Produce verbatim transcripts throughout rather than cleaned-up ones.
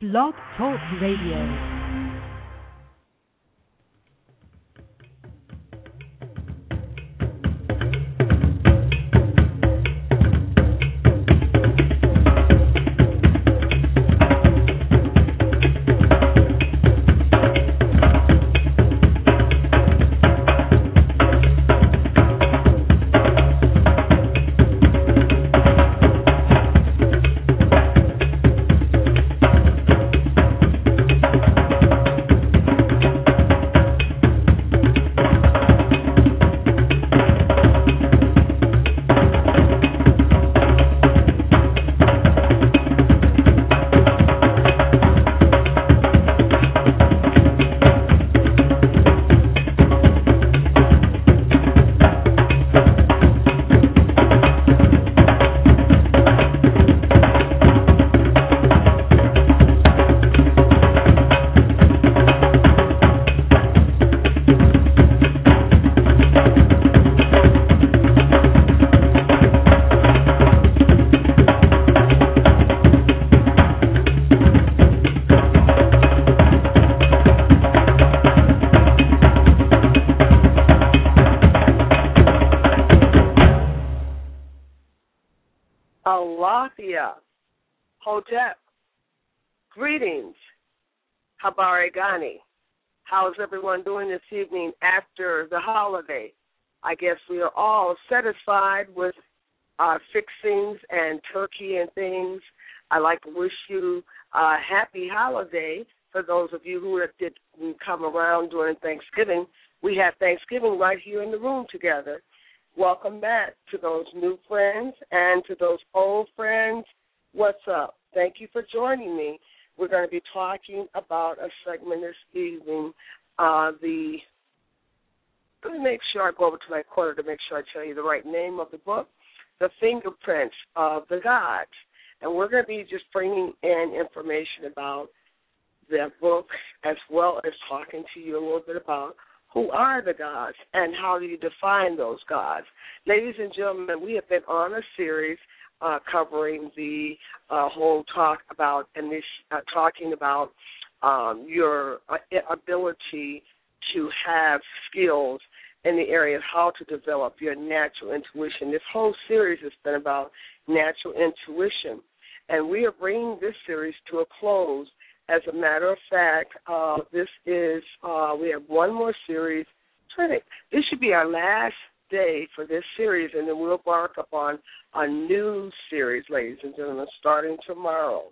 Blog Talk Radio. Alathia, Hotep, greetings, Habari Gani. How's everyone doing this evening after the holiday? I guess we are all satisfied with our fixings and turkey and things. I'd like to wish you a happy holiday for those of you who did come around during Thanksgiving. We had Thanksgiving right here in the room together. Welcome back to those new friends and to those old friends. What's up? Thank you for joining me. We're going to be talking about a segment this evening. Uh, the let me make sure I go over to my corner to make sure I tell you the right name of the book, The Fingerprints of the Gods. And we're going to be just bringing in information about that book as well as talking to you a little bit about who are the gods and how do you define those gods. Ladies and gentlemen, we have been on a series uh, covering the uh, whole talk about and this uh, talking about um, your uh, ability to have skills in the area of how to develop your natural intuition. This whole series has been about natural intuition, and we are bringing this series to a close. As a matter of fact, uh, this is, uh, we have one more series. This should be our last day for this series, and then we'll embark upon a new series, ladies and gentlemen, starting tomorrow.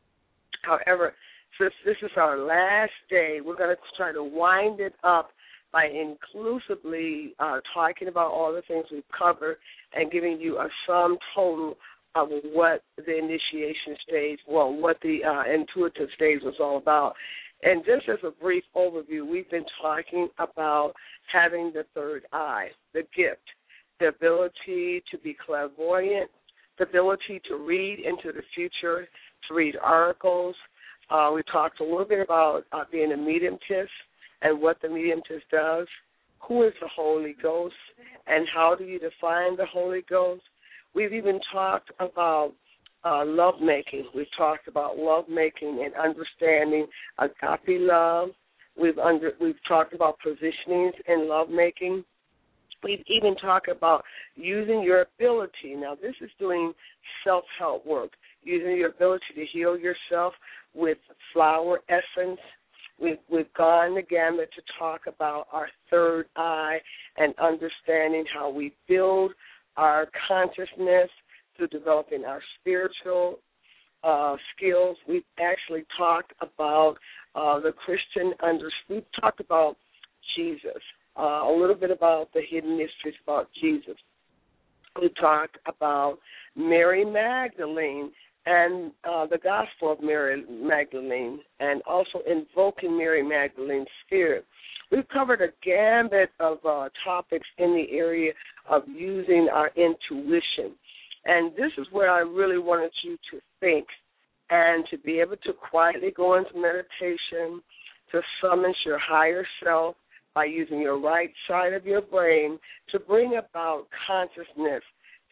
However, since this is our last day, we're going to try to wind it up by inclusively uh, talking about all the things we've covered and giving you a sum total of what the initiation stage, well, what the uh, intuitive stage was all about. And just as a brief overview, we've been talking about having the third eye, the gift, the ability to be clairvoyant, the ability to read into the future, to read articles. Uh, we talked a little bit about uh, being a mediumtist and what the mediumtist does, who is the Holy Ghost, and how do you define the Holy Ghost. We've even talked about uh, love making. We've talked about love making and understanding agape love. We've under we've talked about positionings in love making. We've even talked about using your ability. Now, this is doing self-help work, using your ability to heal yourself with flower essence. We've, we've gone the gamut to talk about our third eye and understanding how we build our consciousness through developing our spiritual uh, skills. We've actually talked about uh, the Christian under. We've talked about Jesus, uh, a little bit about the hidden mysteries about Jesus. We talked about Mary Magdalene and uh, the Gospel of Mary Magdalene, and also invoking Mary Magdalene's spirit. We've covered a gambit of uh, topics in the area of using our intuition. And this is where I really wanted you to think and to be able to quietly go into meditation, to summon your higher self by using your right side of your brain to bring about consciousness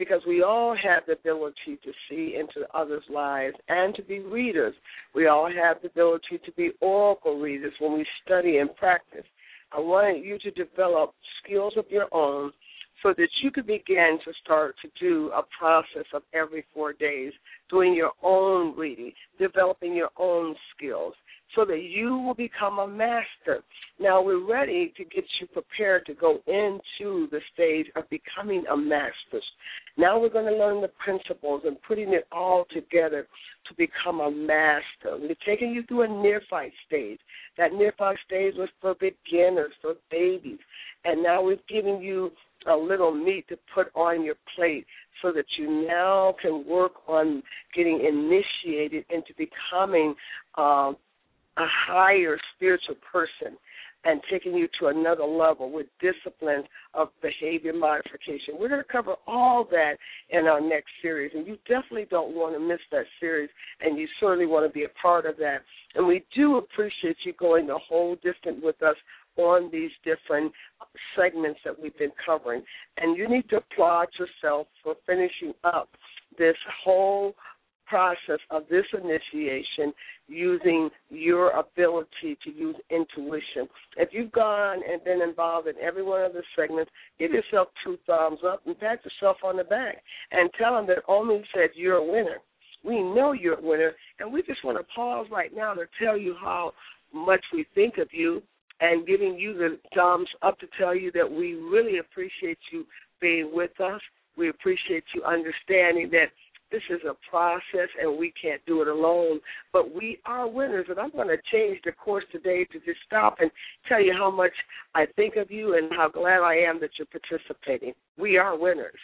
because we all have the ability to see into others' lives and to be readers. We all have the ability to be oracle readers when we study and practice. I want you to develop skills of your own so that you could begin to start to do a process of every four days, doing your own reading, developing your own skills, so that you will become a master. Now we're ready to get you prepared to go into the stage of becoming a master. Now we're going to learn the principles and putting it all together to become a master. We're taking you through a near-fight stage. That near-fight stage was for beginners, for babies. And now we've given you a little meat to put on your plate so that you now can work on getting initiated into becoming um, a higher spiritual person and taking you to another level with disciplines of behavior modification. We're going to cover all that in our next series, and you definitely don't want to miss that series, and you certainly want to be a part of that. And we do appreciate you going the whole distance with us on these different segments that we've been covering. And you need to applaud yourself for finishing up this whole process of this initiation using your ability to use intuition. If you've gone and been involved in every one of the segments, give yourself two thumbs up and pat yourself on the back and tell them that Omi said you're a winner. We know you're a winner, and we just want to pause right now to tell you how much we think of you and giving you the thumbs up to tell you that we really appreciate you being with us. We appreciate you understanding that this is a process and we can't do it alone, but we are winners. And I'm going to change the course today to just stop and tell you how much I think of you and how glad I am that you're participating. We are winners.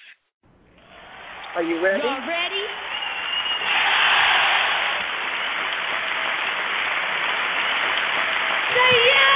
Are you ready? Y'all ready? Say yeah!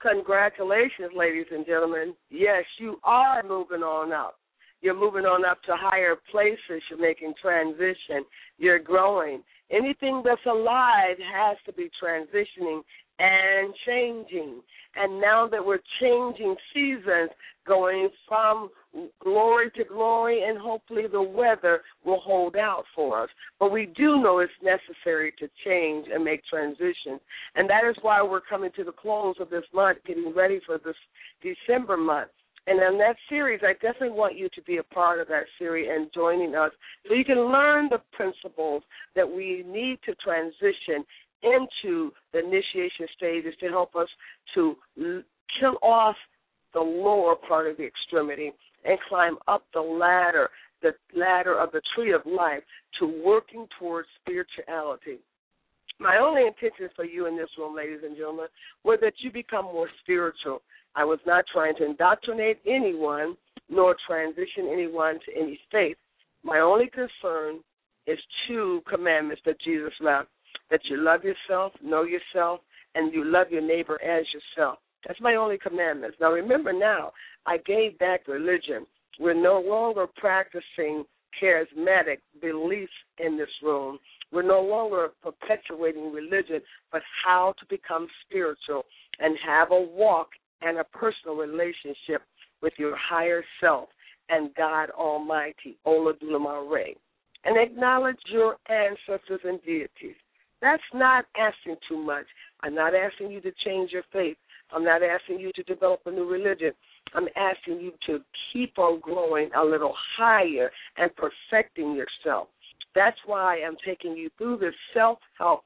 Congratulations, ladies and gentlemen. Yes, you are moving on up. You're moving on up to higher places. You're making transition. You're growing. Anything that's alive has to be transitioning and changing. And now that we're changing seasons, going from glory to glory, and hopefully the weather will hold out for us. But we do know it's necessary to change and make transitions. And that is why we're coming to the close of this month, getting ready for this December month. And in that series, I definitely want you to be a part of that series and joining us so you can learn the principles that we need to transition into the initiation stages to help us to kill off the lower part of the extremity and climb up the ladder, the ladder of the tree of life to working towards spirituality. My only intention for you in this room, ladies and gentlemen, was that you become more spiritual. I was not trying to indoctrinate anyone nor transition anyone to any faith. My only concern is two commandments that Jesus left, that you love yourself, know yourself, and you love your neighbor as yourself. That's my only commandments. Now, remember now, I gave back religion. We're no longer practicing charismatic beliefs in this room. We're no longer perpetuating religion, but how to become spiritual and have a walk and a personal relationship with your higher self and God Almighty, Olodumare, and acknowledge your ancestors and deities. That's not asking too much. I'm not asking you to change your faith. I'm not asking you to develop a new religion. I'm asking you to keep on growing a little higher and perfecting yourself. That's why I'm taking you through the self-help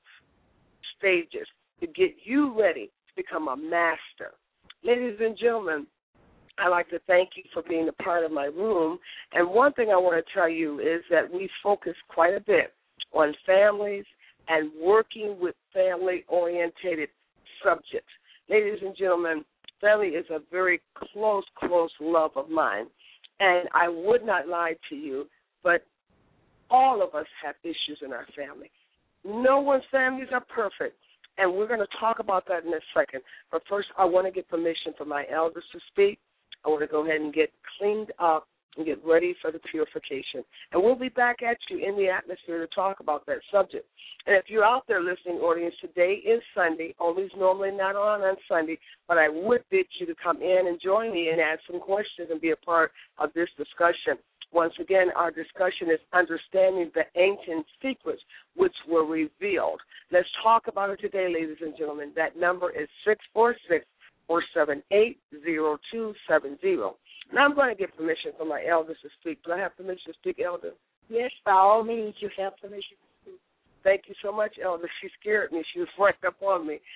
stages to get you ready to become a master. Ladies and gentlemen, I'd like to thank you for being a part of my room. And one thing I want to tell you is that we focus quite a bit on families and working with family-oriented subjects. Ladies and gentlemen, family is a very close, close love of mine. And I would not lie to you, but all of us have issues in our family. No one's families are perfect. And we're going to talk about that in a second. But first, I want to get permission from my elders to speak. I want to go ahead and get cleaned up and get ready for the purification. And we'll be back at you in the atmosphere to talk about that subject. And if you're out there listening, audience, today is Sunday. Always normally not on on Sunday, but I would bid you to come in and join me and ask some questions and be a part of this discussion. Once again, our discussion is understanding the ancient secrets which were revealed. Let's talk about it today, ladies and gentlemen. That number is six four six, four seven eight, zero two seven zero. Now I'm going to get permission from my elders to speak. Do I have permission to speak, Elder? Yes, by all means, you have permission to speak. Thank you so much, Elder. She scared me. She was right up on me.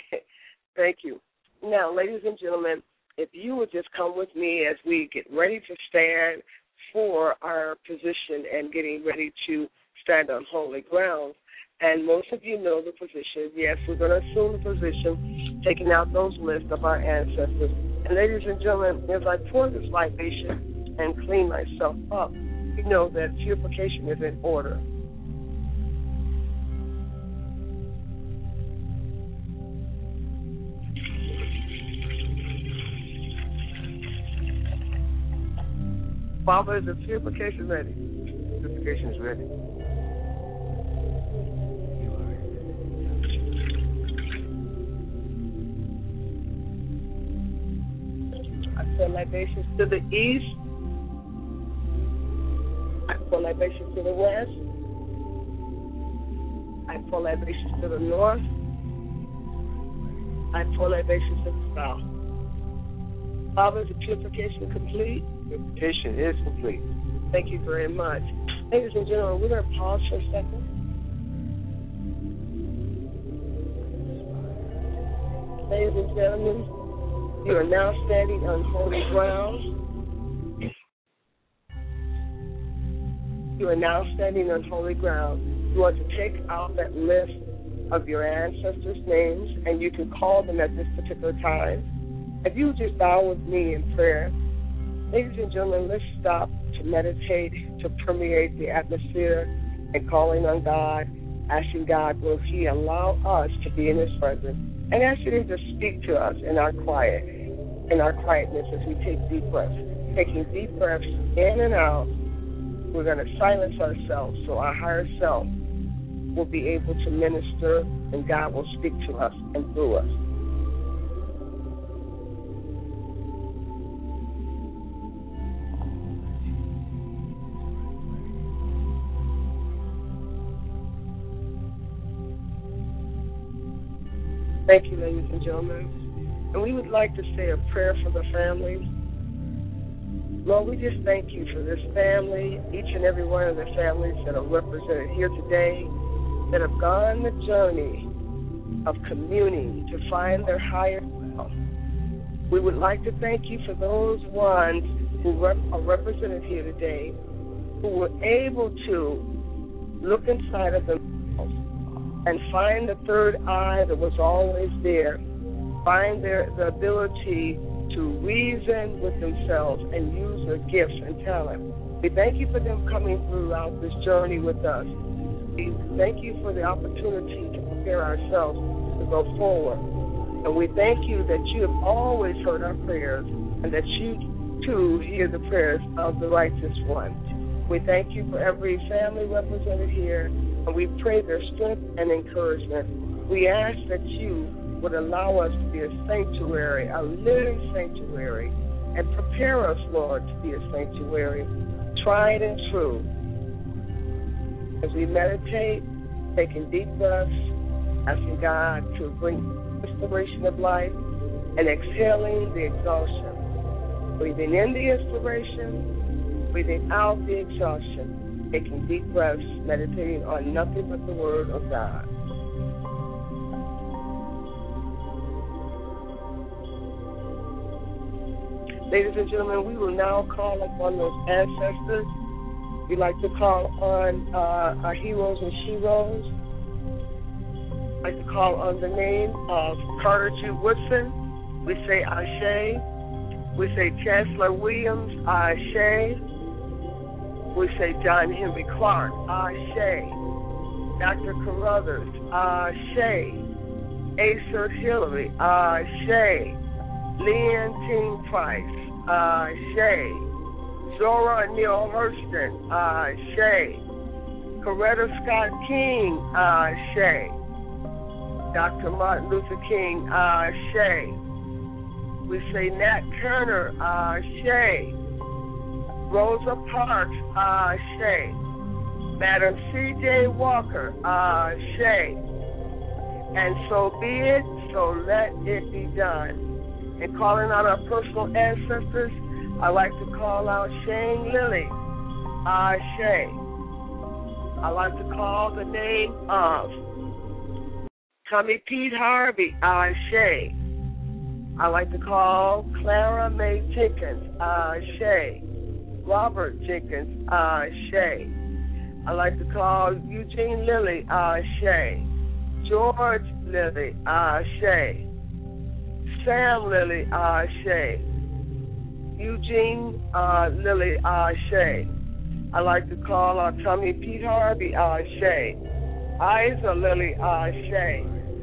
Thank you. Now, ladies and gentlemen, if you would just come with me as we get ready to stand for our position and getting ready to stand on holy ground. And most of you know the position. Yes, we're going to assume the position, taking out those lists of our ancestors. And ladies and gentlemen, as I pour this libation and clean myself up, you know that purification is in order. Father, is the purification ready? Purification is ready. I pour libations to the east. I pour libations to the west. I pour libations to the north. I pour libations to the south. Father, is the purification complete? Purification is complete. Thank you very much. Ladies and gentlemen, we're going to pause for a second. Ladies and gentlemen, you are now standing on holy ground. You are now standing on holy ground. You want to take out that list of your ancestors' names, and you can call them at this particular time. If you would just bow with me in prayer. Ladies and gentlemen, let's stop to meditate, to permeate the atmosphere, and calling on God, asking God, will He allow us to be in His presence? and ask you to just speak to us in our quiet, in our quietness as we take deep breaths. Taking deep breaths in and out, we're going to silence ourselves so our higher self will be able to minister and God will speak to us and through us. Thank you, ladies and gentlemen. And we would like to say a prayer for the families. Lord, we just thank you for this family, each and every one of the families that are represented here today, that have gone the journey of communing to find their higher self. We would like to thank you for those ones who rep- are represented here today, who were able to look inside of themselves and find the third eye that was always there, find their the ability to reason with themselves and use their gifts and talent. We thank you for them coming throughout this journey with us. We thank you for the opportunity to prepare ourselves to go forward. And we thank you that you have always heard our prayers and that you, too, hear the prayers of the righteous one. We thank you for every family represented here, and we pray their strength and encouragement. We ask that you would allow us to be a sanctuary, a living sanctuary, and prepare us, Lord, to be a sanctuary, tried and true. As we meditate, taking deep breaths, asking God to bring inspiration of life, and exhaling the exhaustion. Breathing in the inspiration, breathing out the exhaustion, taking deep breaths, meditating on nothing but the Word of God. Ladies and gentlemen, we will now call upon those ancestors. We like to call on uh, our heroes and sheroes. I like to call on the name of Carter G. Woodson. We say Ashe. We say Chancellor Williams, Ashe. We say John Henry Clark, Ashe. Doctor Carruthers, Ashe. Asa Hillary, Ashe. Leon Ting Price, Ashe. Zora Neale Hurston, Ashe. Coretta Scott King, Ashe. Doctor Martin Luther King, Ashe. We say Nat Turner, Ashe. Rosa Parks, Ashe. Madam C J Walker, Ashe. And so be it, so let it be done. And calling out our personal ancestors, I like to call out Shane Lilly, Ashe. I like to call the name of Tommy Pete Harvey, Ashe. I like to call Clara Mae Jenkins, Ashe. Robert Jenkins, Ashe. I like to call Eugene Lilly, Ashe. George Lilly, Ashe. Sam Lilly, Ashe. Eugene uh, Lilly, Ashe. I like to call uh, Tommy Pete Harvey, Ashe. Isa Lilly, Ashe.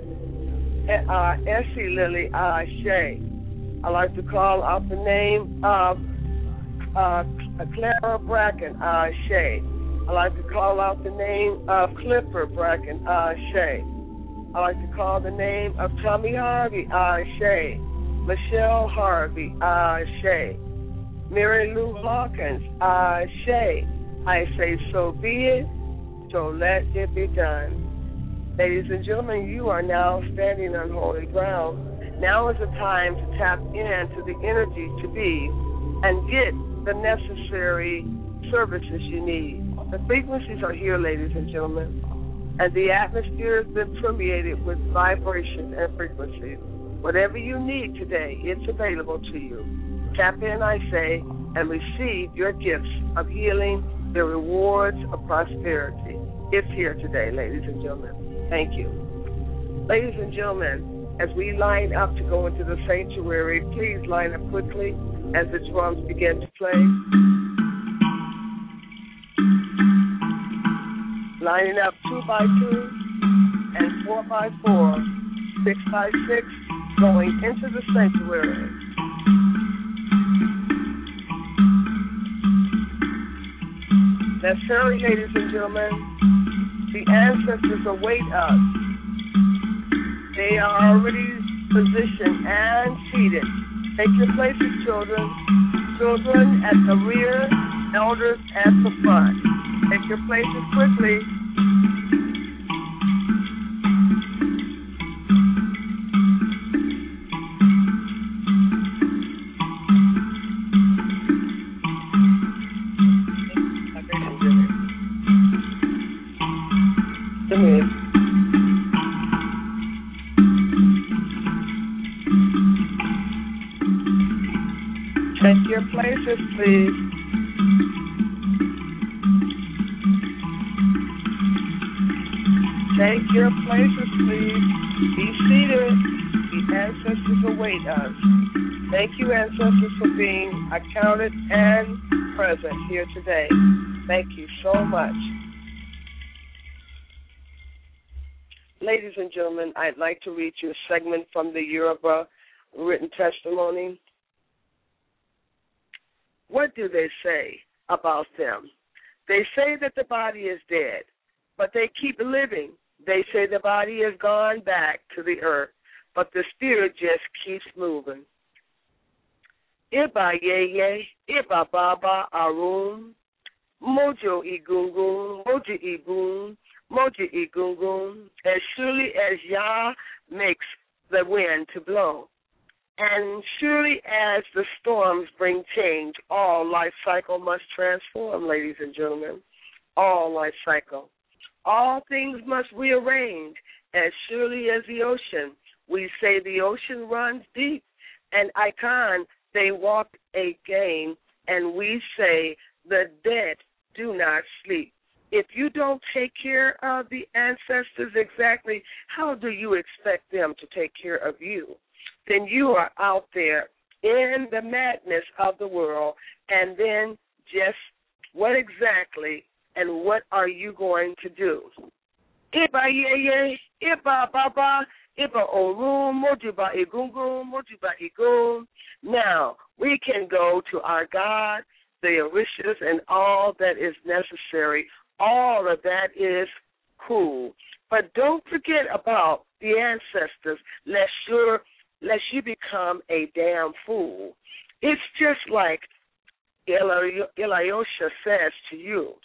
Uh, Essie Lilly, Ashe. I like to call out the name of uh, Clara Bracken, Ashe. I like to call out the name of Clipper Bracken, Ashe. I like to call the name of Tommy Harvey, Ashe. Michelle Harvey, Ashe. Mary Lou Hawkins, Ashe. I say, so be it, so let it be done. Ladies and gentlemen, you are now standing on holy ground. Now is the time to tap into the energy to be and get the necessary services you need. The frequencies are here, ladies and gentlemen, and the atmosphere has been permeated with vibrations and frequencies. Whatever you need today, it's available to you. Tap in, I say, and receive your gifts of healing, the rewards of prosperity. It's here today, ladies and gentlemen. Thank you. Ladies and gentlemen, as we line up to go into the sanctuary, please line up quickly as the drums begin to play. Lining up two by two and four by four six five six, going into the sanctuary. That's early, ladies and gentlemen. The ancestors await us. They are already positioned and seated. Take your places, children. Children at the rear, elders at the front. Take your places quickly. Take your places, please. Take your places, please. Be seated. The ancestors await us. Thank you, ancestors, for being accounted and present here today. Thank you so much. Ladies and gentlemen, I'd like to read you a segment from the Yoruba written testimony. What do they say about them? They say that the body is dead, but they keep living. They say the body has gone back to the earth, but the spirit just keeps moving. Iba yeye, iba baba arun, mojo igungun, mojo igun, mojo igungun, as surely as Yah makes the wind to blow. And surely as the storms bring change, all life cycle must transform, ladies and gentlemen. All life cycle. All things must rearrange, as surely as the ocean. We say the ocean runs deep, and Icon, they walk again, and we say the dead do not sleep. If you don't take care of the ancestors exactly, how do you expect them to take care of you? Then you are out there in the madness of the world, and then just what exactly and what are you going to do? Iba yeye, iba baba, iba orum, mojiba igungun, mojiba igun. Now, we can go to our God, the Orishas, and all that is necessary. All of that is cool. But don't forget about the ancestors, lest you're lest you become a damn fool. It's just like Ilayosha says to you,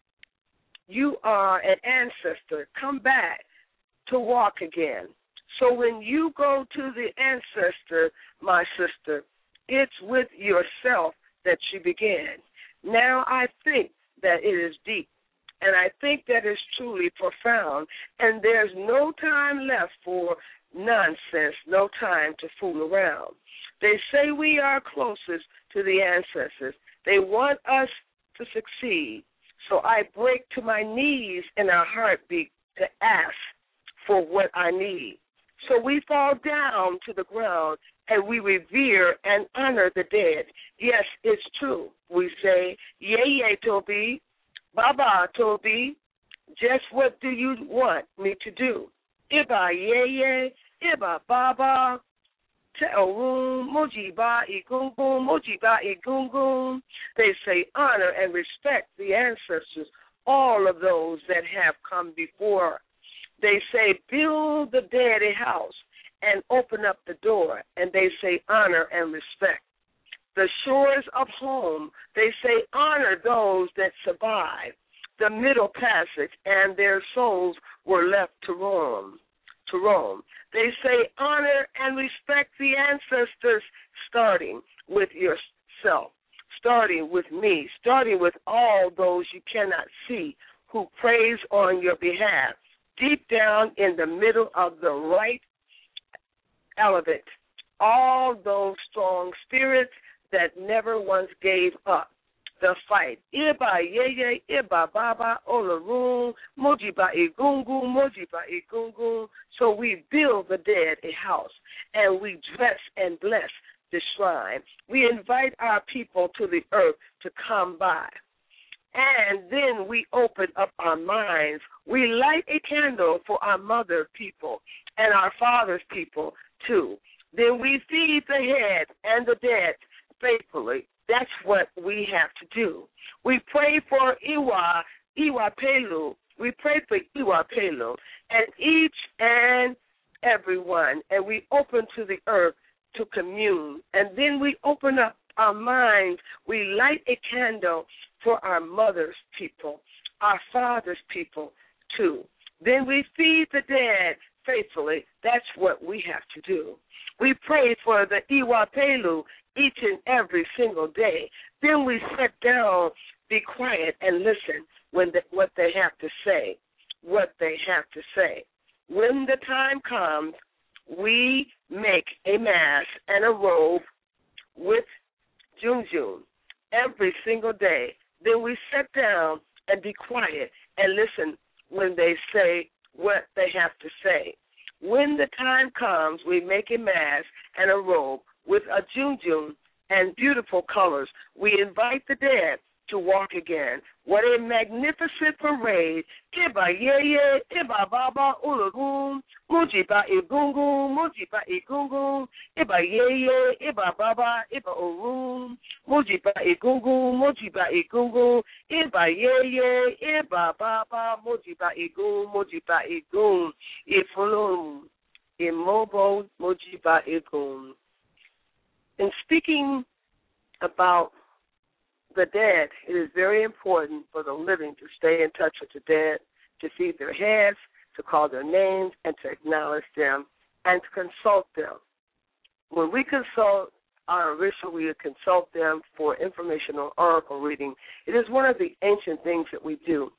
you are an ancestor. Come back to walk again. So when you go to the ancestor, my sister, it's with yourself that you begin. Now I think that it is deep, and I think that is truly profound, and there's no time left for nonsense, no time to fool around. They say we are closest to the ancestors. They want us to succeed. So I break to my knees in a heartbeat to ask for what I need. So we fall down to the ground and we revere and honor the dead. Yes, it's true. We say, yea, yea, Toby, Baba, Toby, just what do you want me to do? Iba yeye, iba baba, te'orum, mojiba igungun, mojiba igungun. They say honor and respect the ancestors, all of those that have come before. They say build the dead a house and open up the door, and they say honor and respect. The shores of home, they say honor those that survive the Middle Passage, and their souls were left to roam. To roam. They say honor and respect the ancestors, starting with yourself, starting with me, starting with all those you cannot see who praise on your behalf. Deep down in the middle of the right element, all those strong spirits that never once gave up the fight. Iba yeye, iba baba, olarum, mojiba igungu, mojiba igungu. So we build the dead a house, and we dress and bless the shrine. We invite our people to the earth to come by. And then we open up our minds. We light a candle for our mother people and our father's people too. Then we feed the head and the dead faithfully. That's what we have to do. We pray for Iwa, Iwa Pelu. We pray for Iwa Pelu and each and everyone, and we open to the earth to commune. And then we open up our minds. We light a candle for our mother's people, our father's people too. Then we feed the dead faithfully. That's what we have to do. We pray for the Iwa Pelu each and every single day. Then we sit down, be quiet, and listen when the, what they have to say, what they have to say. When the time comes, we make a mask and a robe with Junjun every single day. Then we sit down and be quiet and listen when they say what they have to say. When the time comes, we make a mask and a robe with a Junjun and beautiful colors. We invite the dead to walk again. What a magnificent parade. Iba yeye, iba baba ulugum, mujiba igungun, mujiba igungun, iba yeye, iba baba, iba urum, mujiba igungun, mujiba igungun, iba yeye, iba baba, mujiba igun, mujiba igun, ifulum, imobo, mujiba igun. In speaking about the dead, it is very important for the living to stay in touch with the dead, to feed their heads, to call their names, and to acknowledge them, and to consult them. When we consult our ritual, we consult them for informational oracle reading. It is one of the ancient things that we do.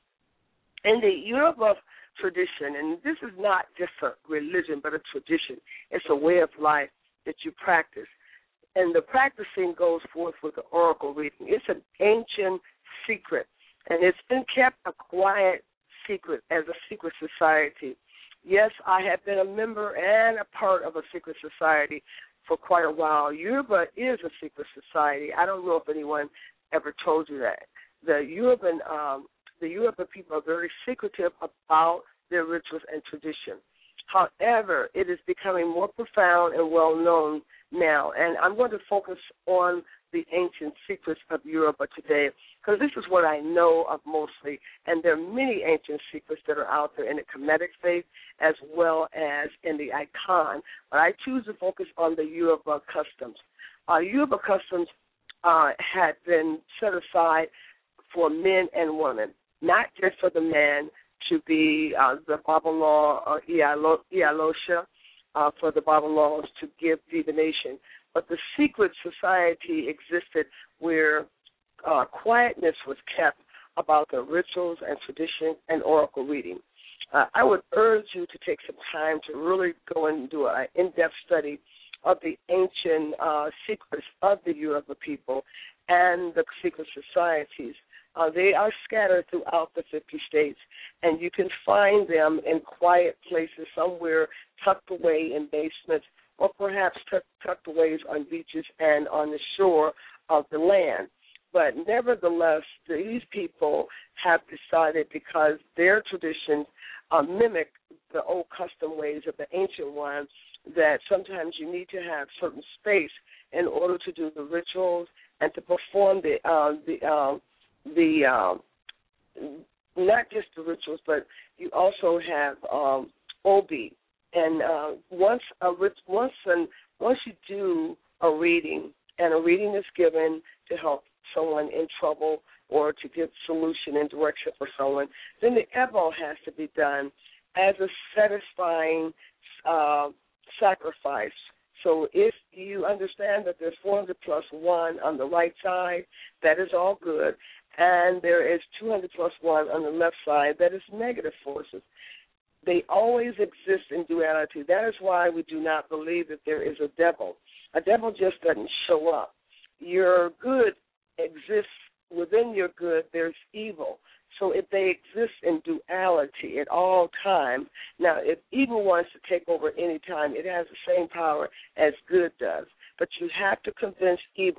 In the Yoruba tradition, and this is not just a religion, but a tradition, it's a way of life that you practice. And the practicing goes forth with the oracle reading. It's an ancient secret, and it's been kept a quiet secret as a secret society. Yes, I have been a member and a part of a secret society for quite a while. Yoruba is a secret society. I don't know if anyone ever told you that. The Yoruban, um, the Yoruba people are very secretive about their rituals and tradition. However, it is becoming more profound and well-known now, and I'm going to focus on the ancient secrets of Yoruba today, because this is what I know of mostly, and there are many ancient secrets that are out there in the Kemetic faith as well as in the Icon, but I choose to focus on the Yoruba customs. Uh, Yoruba customs uh, had been set aside for men and women, not just for the man to be uh, the Babalaw or Ialosha, uh, for the Babalaws to give divination. But the secret society existed where uh, quietness was kept about the rituals and tradition and oracle reading. Uh, I would urge you to take some time to really go and do an in-depth study of the ancient uh, secrets of the Yoruba people and the secret societies. Uh, they are scattered throughout the fifty states, and you can find them in quiet places somewhere tucked away in basements or perhaps tucked, tucked away on beaches and on the shore of the land. But nevertheless, these people have decided, because their traditions uh, mimic the old custom ways of the ancient ones, that sometimes you need to have certain space in order to do the rituals and to perform the uh, the uh, the uh, not just the rituals, but you also have um, obi. And uh, once a once an, once you do a reading, and a reading is given to help someone in trouble or to give solution and direction for someone, then the ebo has to be done as a satisfying uh, sacrifice. So if you understand that there's four hundred plus one on the right side, that is all good, and there is two hundred plus one on the left side, that is negative forces. They always exist in duality. That is why we do not believe that there is a devil. A devil just doesn't show up. Your good exists within your good. There's evil. So if they exist in duality at all times, now if evil wants to take over any time, it has the same power as good does. But you have to convince evil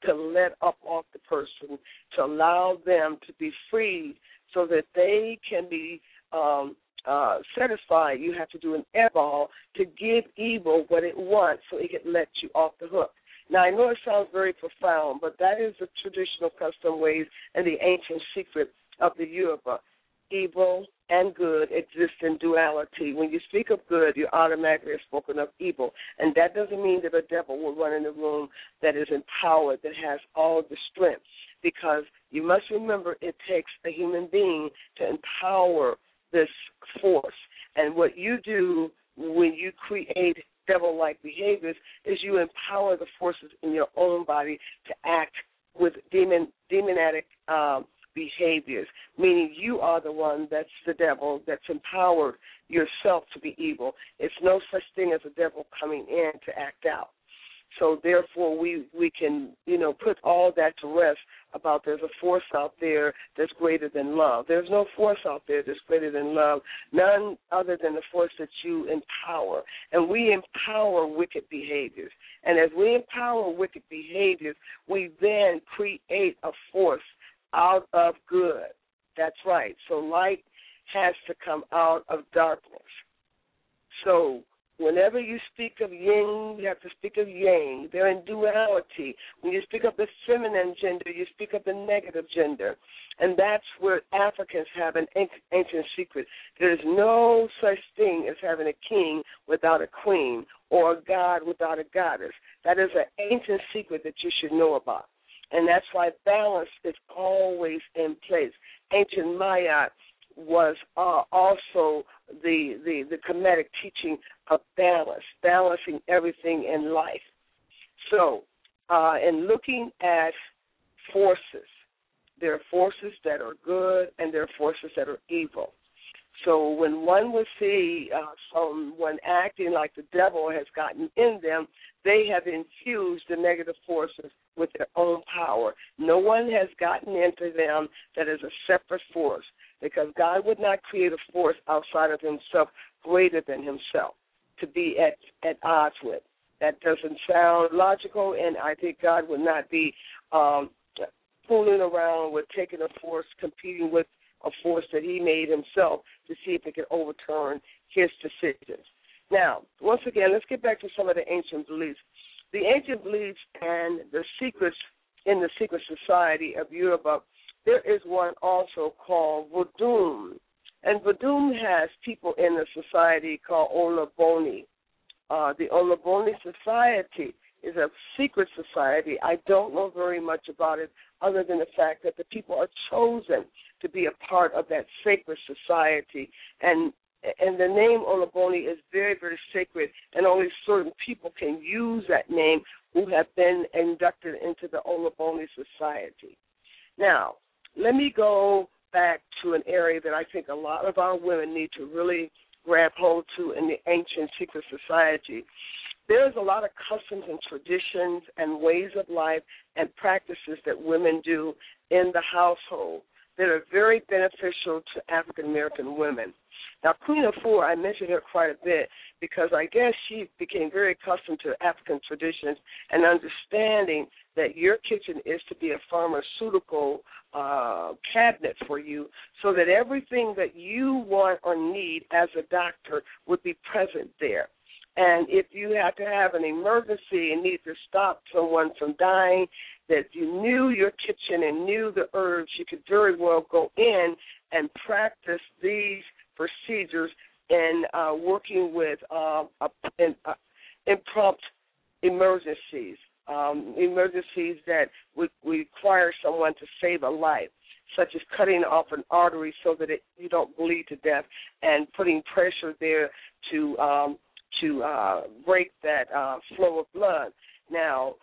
to let up off the person, to allow them to be freed so that they can be um, uh, satisfied. You have to do an ebal to give evil what it wants so it can let you off the hook. Now, I know it sounds very profound, but that is the traditional custom ways and the ancient secret of the Yoruba. Evil and good exist in duality. When you speak of good, you automatically have spoken of evil. And that doesn't mean that a devil will run in the room that is empowered, that has all the strength. Because you must remember it takes a human being to empower this force. And what you do when you create devil-like behaviors is you empower the forces in your own body to act with demon, demonic um, behaviors, meaning you are the one that's the devil that's empowered yourself to be evil. It's no such thing as a devil coming in to act out. So therefore we, we can, you know, put all that to rest about there's a force out there that's greater than love. There's no force out there that's greater than love, none other than the force that you empower. And we empower wicked behaviors. And as we empower wicked behaviors, we then create a force out of good. That's right. So light has to come out of darkness. So whenever you speak of yin, you have to speak of yang. They're in duality. When you speak of the feminine gender, you speak of the negative gender. And that's where Africans have an ancient secret. There's no such thing as having a king without a queen or a god without a goddess. That is an ancient secret that you should know about. And that's why balance is always in place. Ancient Maya was uh, also the, the, the Kemetic teaching of balance, balancing everything in life. So uh, in looking at forces, there are forces that are good and there are forces that are evil. So when one would see uh, someone acting like the devil has gotten in them, they have infused the negative forces with their own power. No one has gotten into them that is a separate force, because God would not create a force outside of himself greater than himself to be at, at odds with. That doesn't sound logical, and I think God would not be um, fooling around with taking a force, competing with a force that he made himself to see if it could overturn his decisions. Now, once again, let's get back to some of the ancient beliefs. The ancient beliefs and the secrets in the secret society of Europe, there is one also called Vodun. And Vodun has people in the society called Oloboni. Uh, the Oloboni Society is a secret society. I don't know very much about it other than the fact that the people are chosen to be a part of that sacred society. And and the name Oloboni is very, very sacred, and only certain people can use that name who have been inducted into the Oloboni Society. Now, let me go back to an area that I think a lot of our women need to really grab hold to in the ancient secret society. There's a lot of customs and traditions and ways of life and practices that women do in the household that are very beneficial to African-American women. Now, Queen Afua, I mentioned her quite a bit because I guess she became very accustomed to African traditions and understanding that your kitchen is to be a pharmaceutical uh, cabinet for you so that everything that you want or need as a doctor would be present there. And if you have to have an emergency and need to stop someone from dying, that you knew your kitchen and knew the herbs, you could very well go in and practice these procedures in uh, working with uh, uh, in, uh, impromptu emergencies, um, emergencies that would require someone to save a life, such as cutting off an artery so that it, you don't bleed to death, and putting pressure there to um, to uh, break that uh, flow of blood. Now,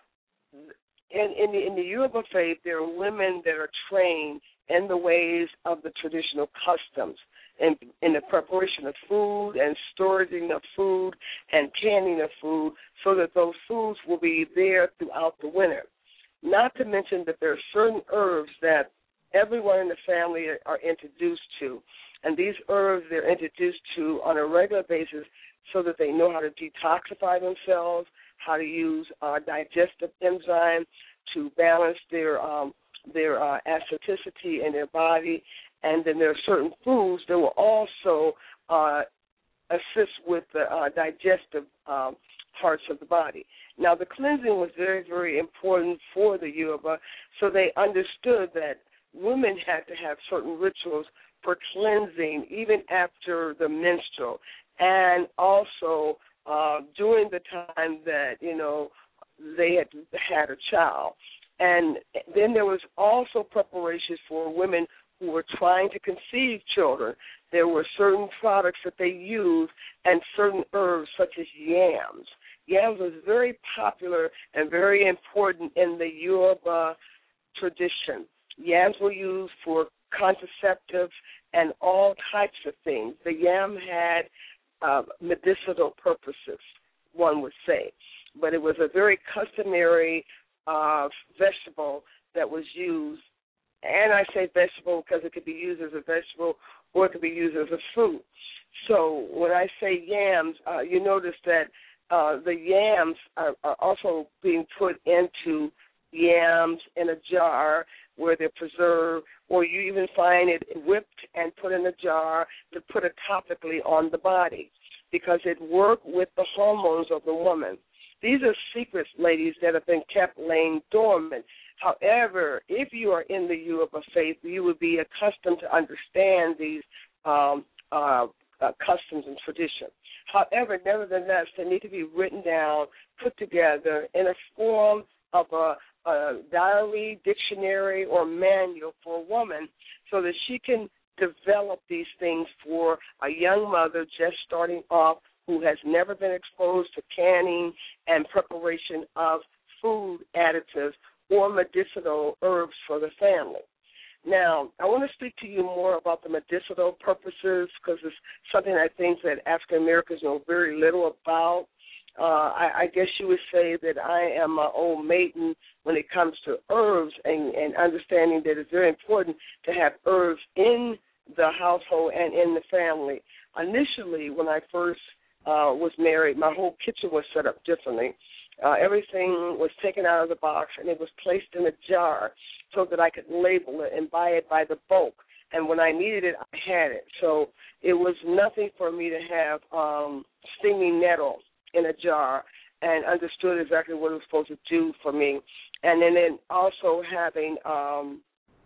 in, in, the, in the Yoruba faith, there are women that are trained in the ways of the traditional customs, in, in the preparation of food and storing of food and canning of food so that those foods will be there throughout the winter. Not to mention that there are certain herbs that everyone in the family are introduced to, and these herbs they're introduced to on a regular basis so that they know how to detoxify themselves, how to use uh, digestive enzyme, to balance their um, their uh, acidity in their body. And then there are certain foods that will also uh, assist with the uh, digestive um, parts of the body. Now, the cleansing was very, very important for the Yoruba, so they understood that women had to have certain rituals for cleansing even after the menstrual, and also uh, during the time that, you know, they had had a child. And then there was also preparations for women who were trying to conceive children. There were certain products that they used and certain herbs such as yams. Yams was very popular and very important in the Yoruba tradition. Yams were used for contraceptives and all types of things. The yam had uh, medicinal purposes, one would say, but it was a very customary uh, vegetable that was used. And I say vegetable because it could be used as a vegetable or it could be used as a fruit. So when I say yams, uh, you notice that uh, the yams are, are also being put into yams in a jar where they're preserved, or you even find it whipped and put in a jar to put it topically on the body because it worked with the hormones of the woman. These are secrets, ladies, that have been kept laying dormant. However, if you are in the Yoruba faith, you would be accustomed to understand these um, uh, uh, customs and traditions. However, nevertheless, they need to be written down, put together in a form of a, a diary, dictionary, or manual for a woman so that she can develop these things for a young mother just starting off who has never been exposed to canning and preparation of food additives or medicinal herbs for the family. Now, I want to speak to you more about the medicinal purposes because it's something I think that African Americans know very little about. Uh, I, I guess you would say that I am an old maiden when it comes to herbs and, and understanding that it's very important to have herbs in the household and in the family. Initially, when I first uh, was married, my whole kitchen was set up differently. Uh, everything was taken out of the box and it was placed in a jar so that I could label it and buy it by the bulk. And when I needed it, I had it. So it was nothing for me to have um, stinging nettle in a jar and understood exactly what it was supposed to do for me. And then, then also having um,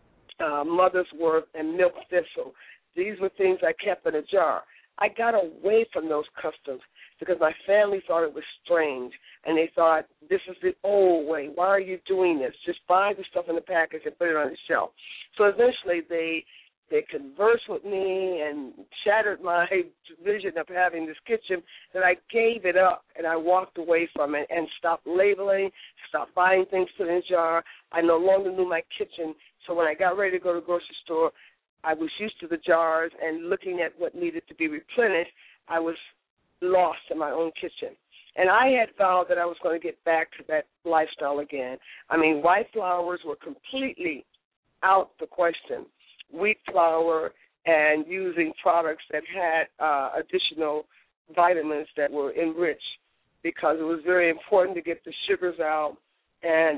uh, mother's worth and milk thistle. These were things I kept in a jar. I got away from those customs because my family thought it was strange, and they thought, this is the old way. Why are you doing this? Just buy the stuff in the package and put it on the shelf. So eventually they they conversed with me and shattered my vision of having this kitchen that I gave it up, and I walked away from it and stopped labeling, stopped buying things put in a jar. I no longer knew my kitchen, so when I got ready to go to the grocery store, I was used to the jars and looking at what needed to be replenished. I was lost in my own kitchen. And I had vowed that I was going to get back to that lifestyle again. I mean, white flours were completely out the question. Wheat flour and using products that had uh, additional vitamins that were enriched because it was very important to get the sugars out and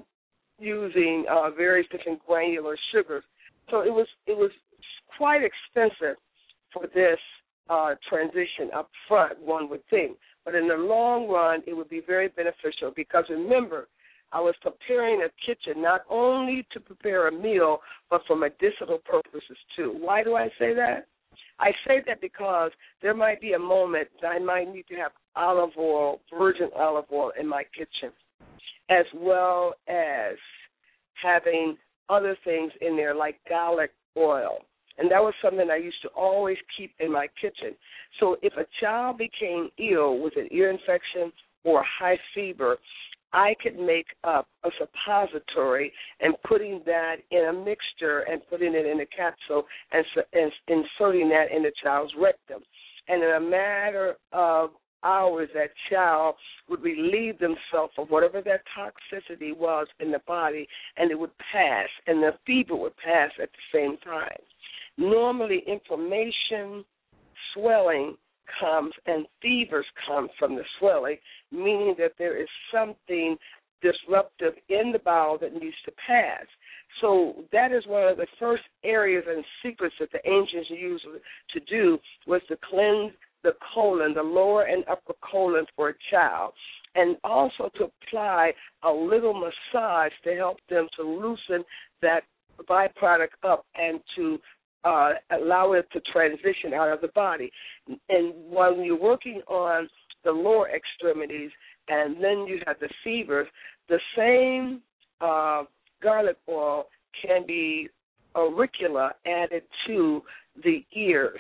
using uh, various different granular sugars. So it was it was quite expensive for this uh, transition up front, one would think. But in the long run, it would be very beneficial because, remember, I was preparing a kitchen not only to prepare a meal, but for medicinal purposes too. Why do I say that? I say that because there might be a moment that I might need to have olive oil, virgin olive oil in my kitchen, as well as having other things in there like garlic oil. And that was something I used to always keep in my kitchen. So if a child became ill with an ear infection or high fever, I could make up a suppository and putting that in a mixture and putting it in a capsule and, and inserting that in the child's rectum. And in a matter of hours, that child would relieve themselves of whatever that toxicity was in the body, and it would pass, and the fever would pass at the same time. Normally, inflammation, swelling comes, and fevers come from the swelling, meaning that there is something disruptive in the bowel that needs to pass. So that is one of the first areas and secrets that the ancients used to do, was to cleanse the colon, the lower and upper colon for a child, and also to apply a little massage to help them to loosen that byproduct up and to uh, allow it to transition out of the body. And when you're working on the lower extremities and then you have the fevers, the same uh, garlic oil can be auricula added to the ears.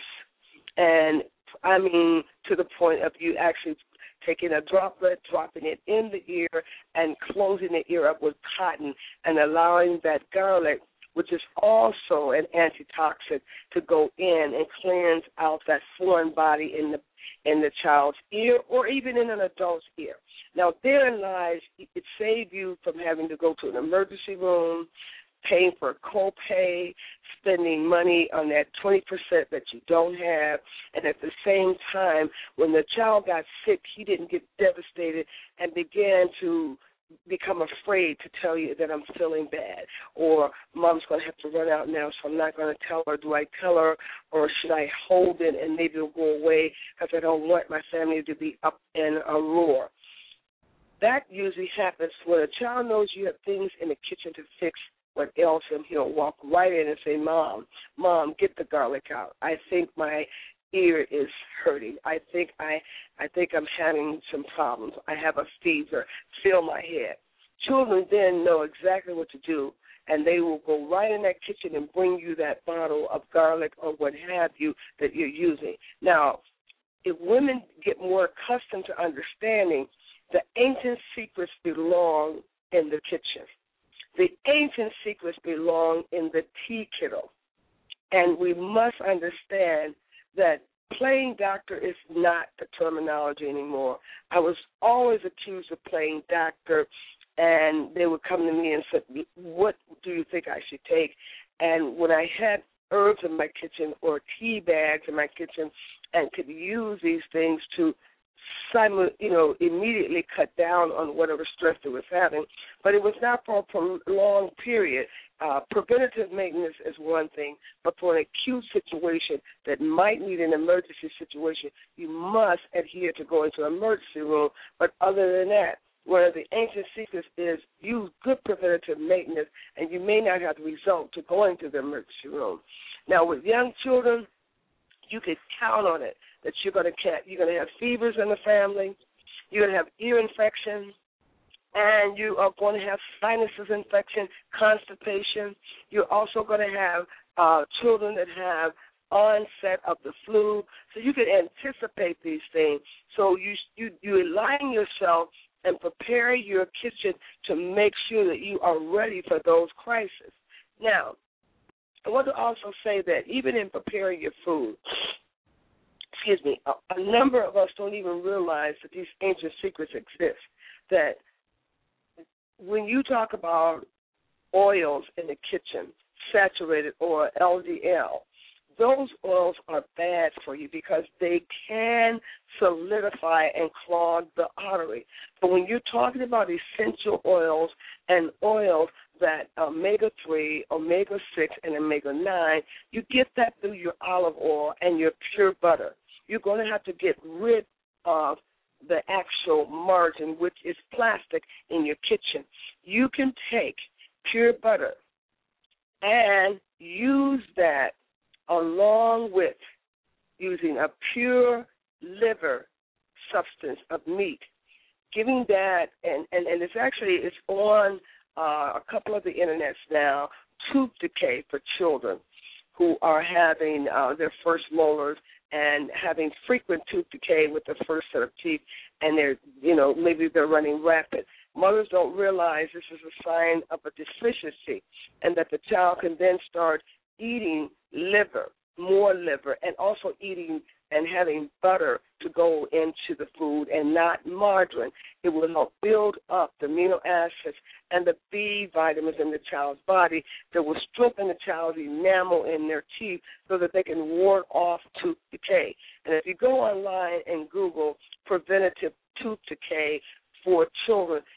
And I mean, to the point of you actually taking a droplet, dropping it in the ear, and closing the ear up with cotton and allowing that garlic, which is also an antitoxin, to go in and cleanse out that foreign body in the in the child's ear or even in an adult's ear. Now, therein lies, it saves you from having to go to an emergency room, paying for a copay, spending money on that twenty percent that you don't have, and at the same time, when the child got sick, he didn't get devastated and began to become afraid to tell you that I'm feeling bad, or mom's going to have to run out now, so I'm not going to tell her. Do I tell her, or should I hold it and maybe it'll go away because I don't want my family to be up in a roar? That usually happens when a child knows you have things in the kitchen to fix what ails him. He'll walk right in and say, Mom, Mom, get the garlic out. I think my ear is hurting. I think I I think I'm having some problems. I have a fever. Feel my head. Children then know exactly what to do, and they will go right in that kitchen and bring you that bottle of garlic or what have you that you're using. Now, if women get more accustomed to understanding, the ancient secrets belong in the kitchen. The ancient secrets belong in the tea kettle. And we must understand that playing doctor is not the terminology anymore. I was always accused of playing doctor, and they would come to me and say, what do you think I should take? And when I had herbs in my kitchen or tea bags in my kitchen and could use these things to Simon, you know, immediately cut down on whatever stress it was having, but it was not for a prolonged period. Uh, preventative maintenance is one thing, but for an acute situation that might need an emergency situation, you must adhere to going to an emergency room. But other than that, one of the ancient secrets is use good preventative maintenance, and you may not have the result to going to the emergency room. Now, with young children, you can count on it that you're going to you're going to have fevers in the family, you're going to have ear infection, and you are going to have sinuses infection, constipation. You're also going to have uh, children that have onset of the flu. So you can anticipate these things. So you you you align yourself and prepare your kitchen to make sure that you are ready for those crises. Now, I want to also say that even in preparing your food, excuse me, a, a number of us don't even realize that these ancient secrets exist, that when you talk about oils in the kitchen, saturated oil, L D L, those oils are bad for you because they can solidify and clog the artery. But when you're talking about essential oils and oils that omega three, omega six, and omega nine, you get that through your olive oil and your pure butter. You're going to have to get rid of the actual margin, which is plastic, in your kitchen. You can take pure butter and use that along with using a pure liver substance of meat, giving that, and, and, and it's actually, it's on uh, a couple of the internets now, tooth decay for children who are having uh, their first molars and having frequent tooth decay with the first set of teeth, and they're, you know, maybe they're running rapid. Mothers don't realize this is a sign of a deficiency, and that the child can then start eating liver, more liver, and also eating and having butter to go into the food and not margarine. It will help build up the amino acids and the B vitamins in the child's body that will strengthen the child's enamel in their teeth so that they can ward off tooth decay. And if you go online and Google preventative tooth decay for children,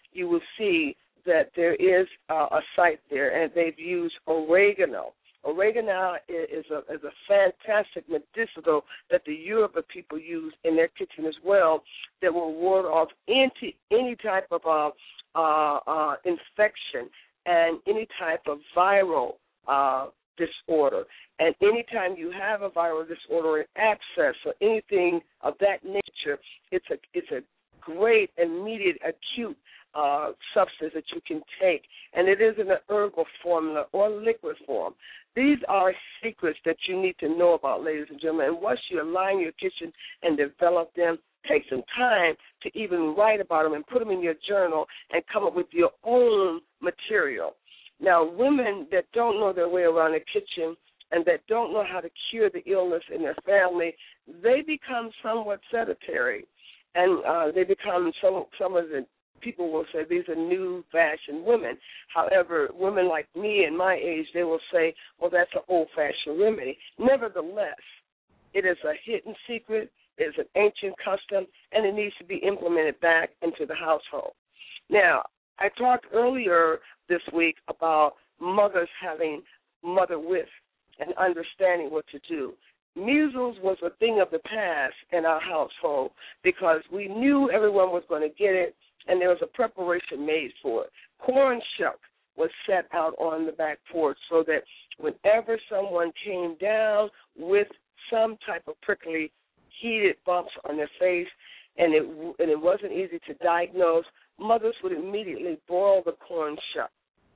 you will see that there is uh, a site there, and they've used oregano. Oregano is a, is a fantastic medicinal that the Yoruba people use in their kitchen as well that will ward off any, any type of uh, uh, uh, infection and any type of viral uh, disorder. And anytime you have a viral disorder, an abscess, or anything of that nature, it's a it's a great, immediate, acute uh, substance that you can take. And it is in an herbal formula or liquid form. These are secrets that you need to know about, ladies and gentlemen. And once you align your kitchen and develop them, take some time to even write about them and put them in your journal and come up with your own material. Now, women that don't know their way around the kitchen and that don't know how to cure the illness in their family, they become somewhat sedentary, and uh, they become some some of the people will say these are new fashioned women. However, women like me and my age, they will say, well, that's an old fashioned remedy. Nevertheless, it is a hidden secret, it is an ancient custom, and it needs to be implemented back into the household. Now, I talked earlier this week about mothers having mother with and understanding what to do. Measles was a thing of the past in our household because we knew everyone was going to get it, and there was a preparation made for it. Corn shuck was set out on the back porch so that whenever someone came down with some type of prickly, heated bumps on their face, and it and it wasn't easy to diagnose, mothers would immediately boil the corn shuck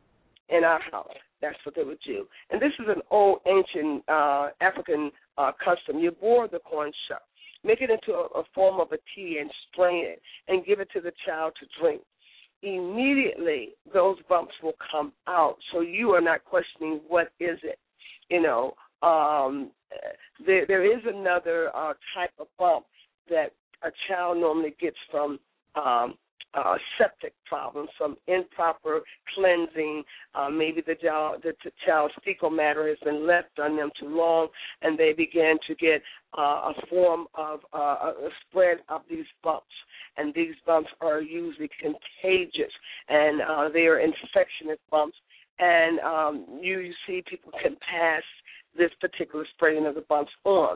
in our house. That's what they would do. And this is an old, ancient uh, African uh, custom. You boil the corn shuck, make it into a, a form of a tea and strain it and give it to the child to drink. Immediately, those bumps will come out, so you are not questioning what is it. You know, um, there, there is another uh, type of bump that a child normally gets from um, uh, septic problems, from improper cleansing. Uh, maybe the, child, the child's fecal matter has been left on them too long, and they begin to get uh, a form of uh, a spread of these bumps. And these bumps are usually contagious, and uh, they are infectious bumps. And um, you, you see people can pass this particular spreading of the bumps on.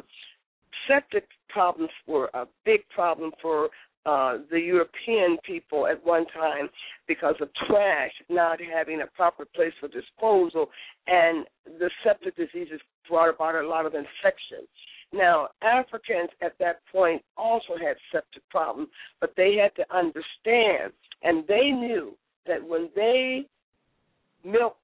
Septic problems were a big problem for uh, the European people at one time because of trash not having a proper place for disposal, and the septic diseases brought about a lot of infection. Now, Africans at that point also had septic problems, but they had to understand, and they knew that when they milked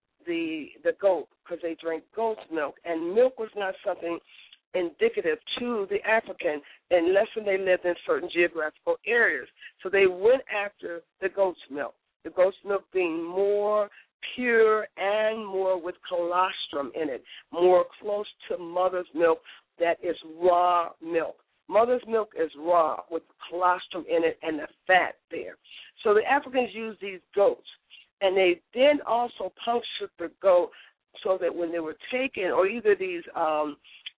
the the goat, because they drank goat's milk, and milk was not something indicative to the African unless they lived in certain geographical areas. So they went after the goat's milk, the goat's milk being more pure and more with colostrum in it, more close to mother's milk that is raw milk. Mother's milk is raw with colostrum in it and the fat there. So the Africans used these goats, and they then also punctured the goat so that when they were taken, or either these um,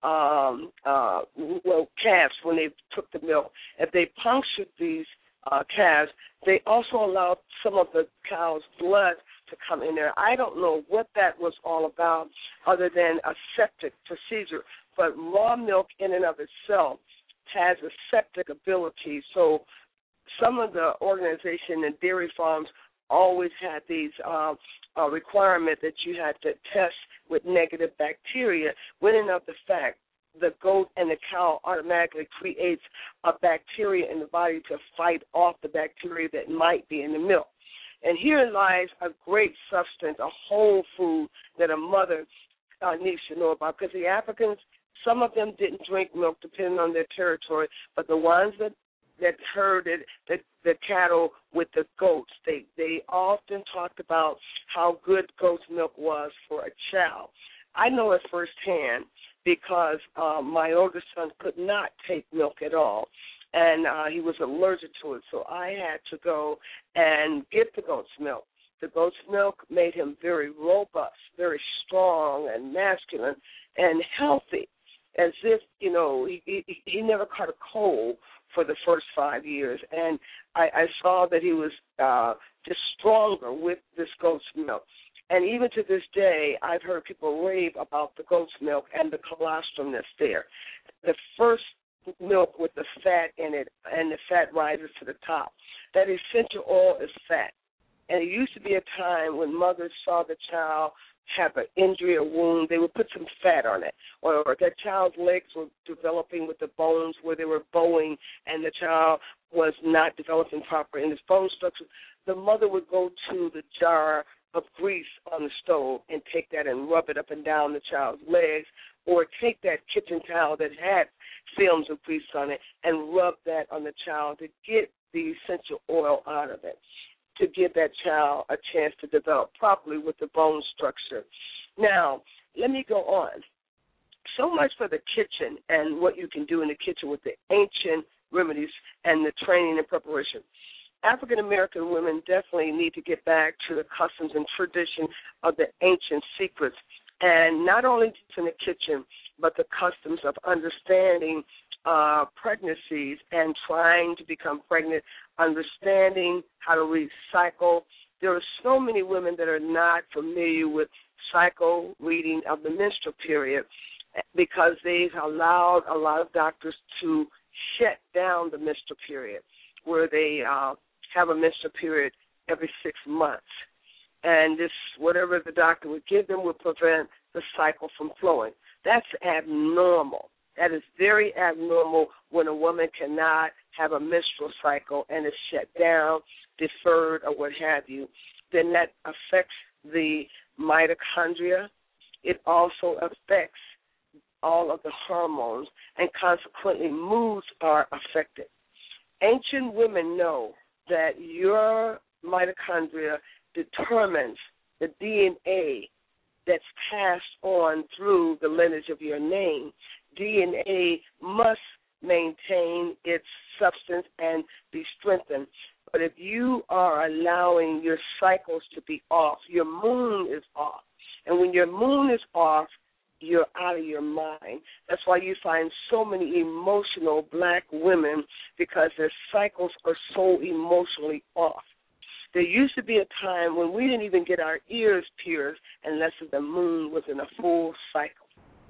um, uh, well, calves, when they took the milk, if they punctured these uh, calves, they also allowed some of the cow's blood to come in there. I don't know what that was all about other than a septic procedure, but raw milk in and of itself has a septic ability. So some of the organization and dairy farms always had these uh, uh, requirement that you had to test with negative bacteria, when in of the fact the goat and the cow automatically creates a bacteria in the body to fight off the bacteria that might be in the milk. And here lies a great substance, a whole food that a mother uh, needs to know about, because the Africans, some of them didn't drink milk depending on their territory, but the ones that that herded the, the cattle with the goats, they, they often talked about how good goat's milk was for a child. I know it firsthand because uh, my oldest son could not take milk at all, and uh, he was allergic to it, so I had to go and get the goat's milk. The goat's milk made him very robust, very strong and masculine and healthy. as if, you know, he, he, he never caught a cold for the first five years. And I, I saw that he was uh, just stronger with this goat's milk. And even to this day, I've heard people rave about the goat's milk and the colostrum that's there. The first milk with the fat in it, and the fat rises to the top. That essential oil is fat. And it used to be a time when mothers saw the child have an injury or wound, they would put some fat on it. Or, or that child's legs were developing with the bones where they were bowing and the child was not developing properly in his bone structure. The mother would go to the jar of grease on the stove and take that and rub it up and down the child's legs, or take that kitchen towel that had films of grease on it and rub that on the child to get the essential oil out of it, to give that child a chance to develop properly with the bone structure. Now, let me go on. So much for the kitchen and what you can do in the kitchen with the ancient remedies and the training and preparation. African-American women definitely need to get back to the customs and tradition of the ancient secrets, and not only just in the kitchen, but the customs of understanding uh, pregnancies and trying to become pregnant, understanding how to recycle. There are so many women that are not familiar with cycle reading of the menstrual period because they've allowed a lot of doctors to shut down the menstrual period, where they uh, have a menstrual period every six months. And this, whatever the doctor would give them would prevent the cycle from flowing. That's abnormal. That is very abnormal when a woman cannot have a menstrual cycle and is shut down, deferred, or what have you. Then that affects the mitochondria. It also affects all of the hormones, and consequently moods are affected. Ancient women know that your mitochondria determines the D N A that's passed on through the lineage of your name. D N A must maintain its substance and be strengthened. But if you are allowing your cycles to be off, your moon is off. And when your moon is off, you're out of your mind. That's why you find so many emotional black women, because their cycles are so emotionally off. There used to be a time when we didn't even get our ears pierced unless the moon was in a full cycle.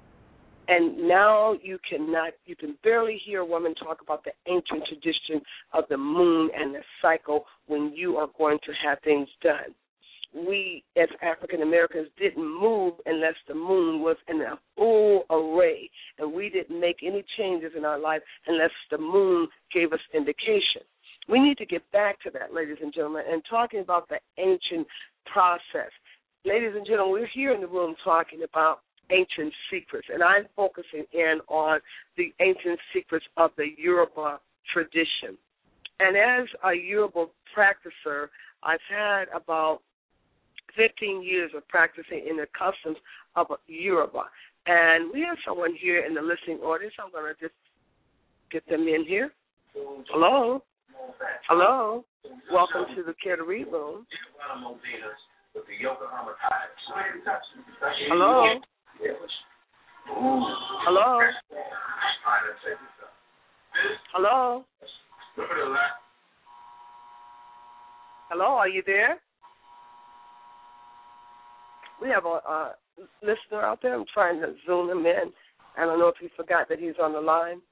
And now you cannot, you can barely hear a woman talk about the ancient tradition of the moon and the cycle when you are going to have things done. We, as African Americans, didn't move unless the moon was in a full array, and we didn't make any changes in our life unless the moon gave us indication. We need to get back to that, ladies and gentlemen, and talking about the ancient process. Ladies and gentlemen, we're here in the room talking about ancient secrets, and I'm focusing in on the ancient secrets of the Yoruba tradition. And as a Yoruba practicer, I've had about fifteen years of practicing in the customs of Yoruba. And we have someone here in the listening audience. I'm going to just get them in here. Hello? Hello? Welcome to the Care to Read room. Hello? Hello? Hello? Hello, are you there? We have a, a listener out there. I'm trying to zoom him in. I don't know if he forgot that he's on the line.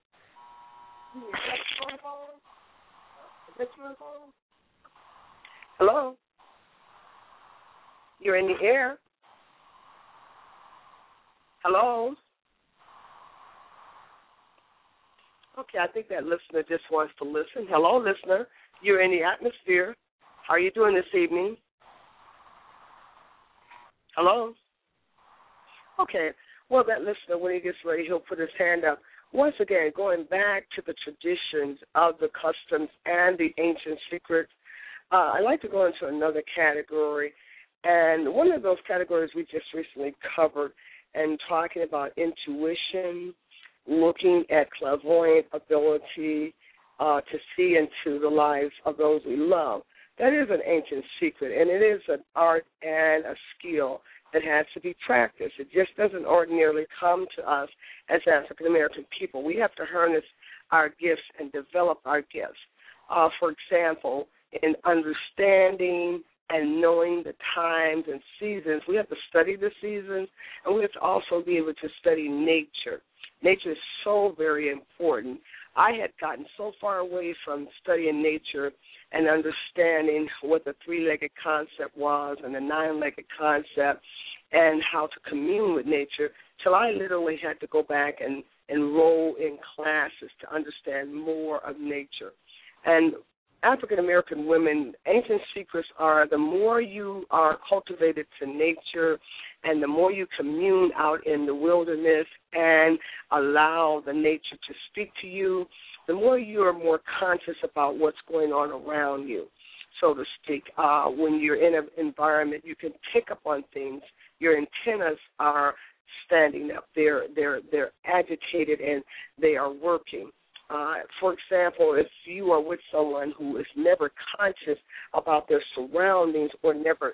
Hello? You're in the air. Hello? Okay, I think that listener just wants to listen. Hello, listener. You're in the atmosphere. How are you doing this evening? Hello? Okay. Well, that listener, when he gets ready, he'll put his hand up. Once again, going back to the traditions of the customs and the ancient secrets, uh, I'd like to go into another category. And one of those categories we just recently covered, and talking about intuition, looking at clairvoyant ability uh, to see into the lives of those we love. That is an ancient secret, and it is an art and a skill that has to be practiced. It just doesn't ordinarily come to us as African American people. We have to harness our gifts and develop our gifts. Uh, for example, in understanding and knowing the times and seasons, we have to study the seasons, and we have to also be able to study nature. Nature is so very important. I had gotten so far away from studying nature and understanding what the three-legged concept was and the nine-legged concept and how to commune with nature till I literally had to go back and enroll in classes to understand more of nature. And African-American women, ancient secrets are the more you are cultivated to nature and the more you commune out in the wilderness and allow the nature to speak to you, the more you are more conscious about what's going on around you, so to speak. Uh, when you're in an environment, you can pick up on things. Your antennas are standing up. They're, they're, they're agitated and they are working. Uh, for example, if you are with someone who is never conscious about their surroundings or never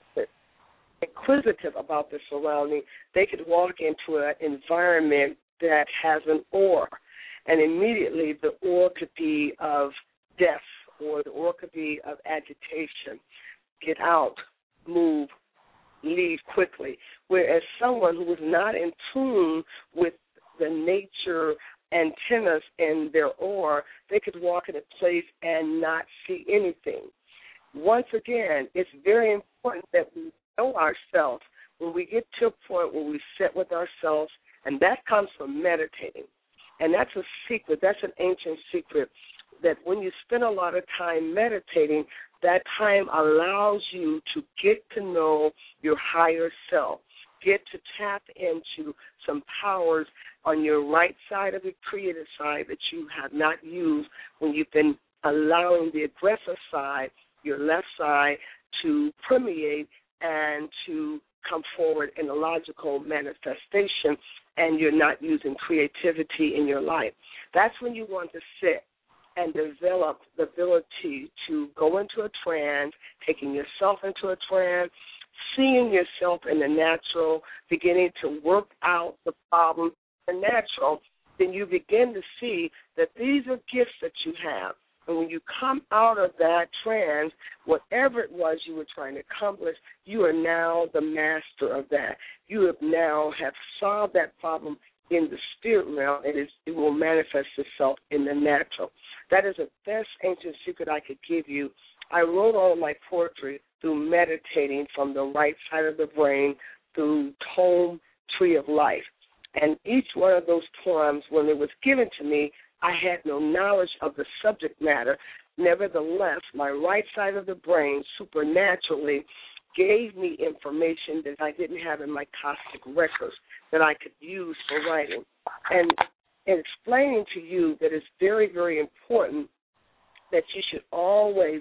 inquisitive about their surroundings, they could walk into an environment that has an aura, and immediately the aura could be of death or the aura could be of agitation. Get out, move, leave quickly. Whereas someone who is not in tune with the nature antennas in their aura, they could walk in a place and not see anything. Once again, it's very important that we know ourselves when we get to a point where we sit with ourselves, and that comes from meditating. And that's a secret, that's an ancient secret, that when you spend a lot of time meditating, that time allows you to get to know your higher self, get to tap into some powers on your right side of the creative side that you have not used when you've been allowing the aggressive side, your left side, to permeate and to come forward in a logical manifestation, and you're not using creativity in your life. That's when you want to sit and develop the ability to go into a trance, taking yourself into a trance, seeing yourself in the natural, beginning to work out the problem in the natural, then you begin to see that these are gifts that you have. And when you come out of that trance, whatever it was you were trying to accomplish, you are now the master of that. You have now have solved that problem in the spirit realm, and it, it will manifest itself in the natural. That is the best ancient secret I could give you. I wrote all of my poetry through meditating from the right side of the brain through Tome Tree of Life. And each one of those poems, when it was given to me, I had no knowledge of the subject matter. Nevertheless, my right side of the brain supernaturally gave me information that I didn't have in my cosmic records that I could use for writing. And, and explaining to you that it's very, very important that you should always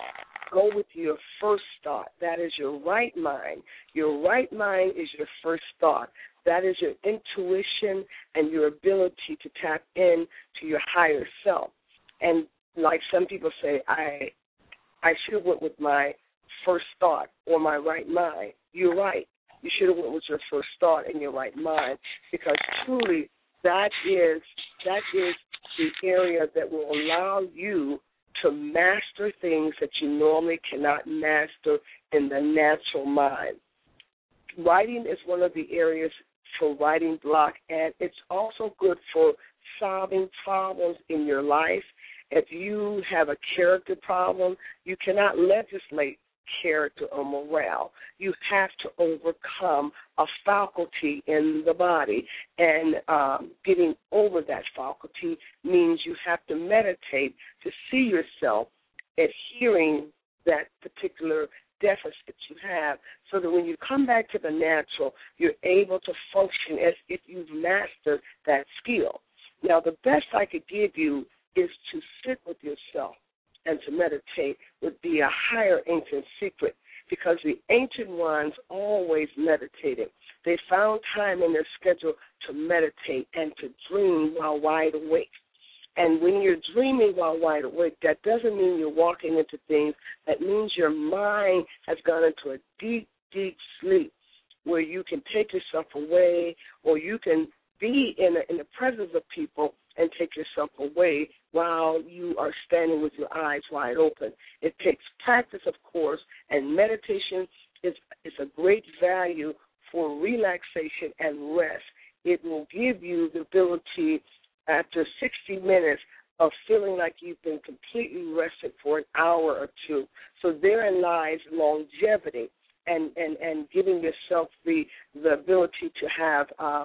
go with your first thought. That is your right mind. Your right mind is your first thought. That is your intuition and your ability to tap in to your higher self. And like some people say, I I should have went with my first thought or my right mind. You're right. You should have went with your first thought and your right mind, because truly that is that is the area that will allow you to master things that you normally cannot master in the natural mind. Writing is one of the areas for writing block, and it's also good for solving problems in your life. If you have a character problem, you cannot legislate character or morale. You have to overcome a faculty in the body, and um, getting over that faculty means you have to meditate to see yourself adhering that particular deficit you have, so that when you come back to the natural, you're able to function as if you've mastered that skill. Now, the best I could give you is to sit with yourself and to meditate would be a higher ancient secret, because the ancient ones always meditated. They found time in their schedule to meditate and to dream while wide awake. And when you're dreaming while wide awake, that doesn't mean you're walking into things. That means your mind has gone into a deep, deep sleep where you can take yourself away, or you can be in, a, in the presence of people and take yourself away while you are standing with your eyes wide open. It takes practice, of course, and meditation is, is a great value for relaxation and rest. It will give you the ability after sixty minutes of feeling like you've been completely rested for an hour or two. So therein lies longevity and, and, and giving yourself the the ability to have uh,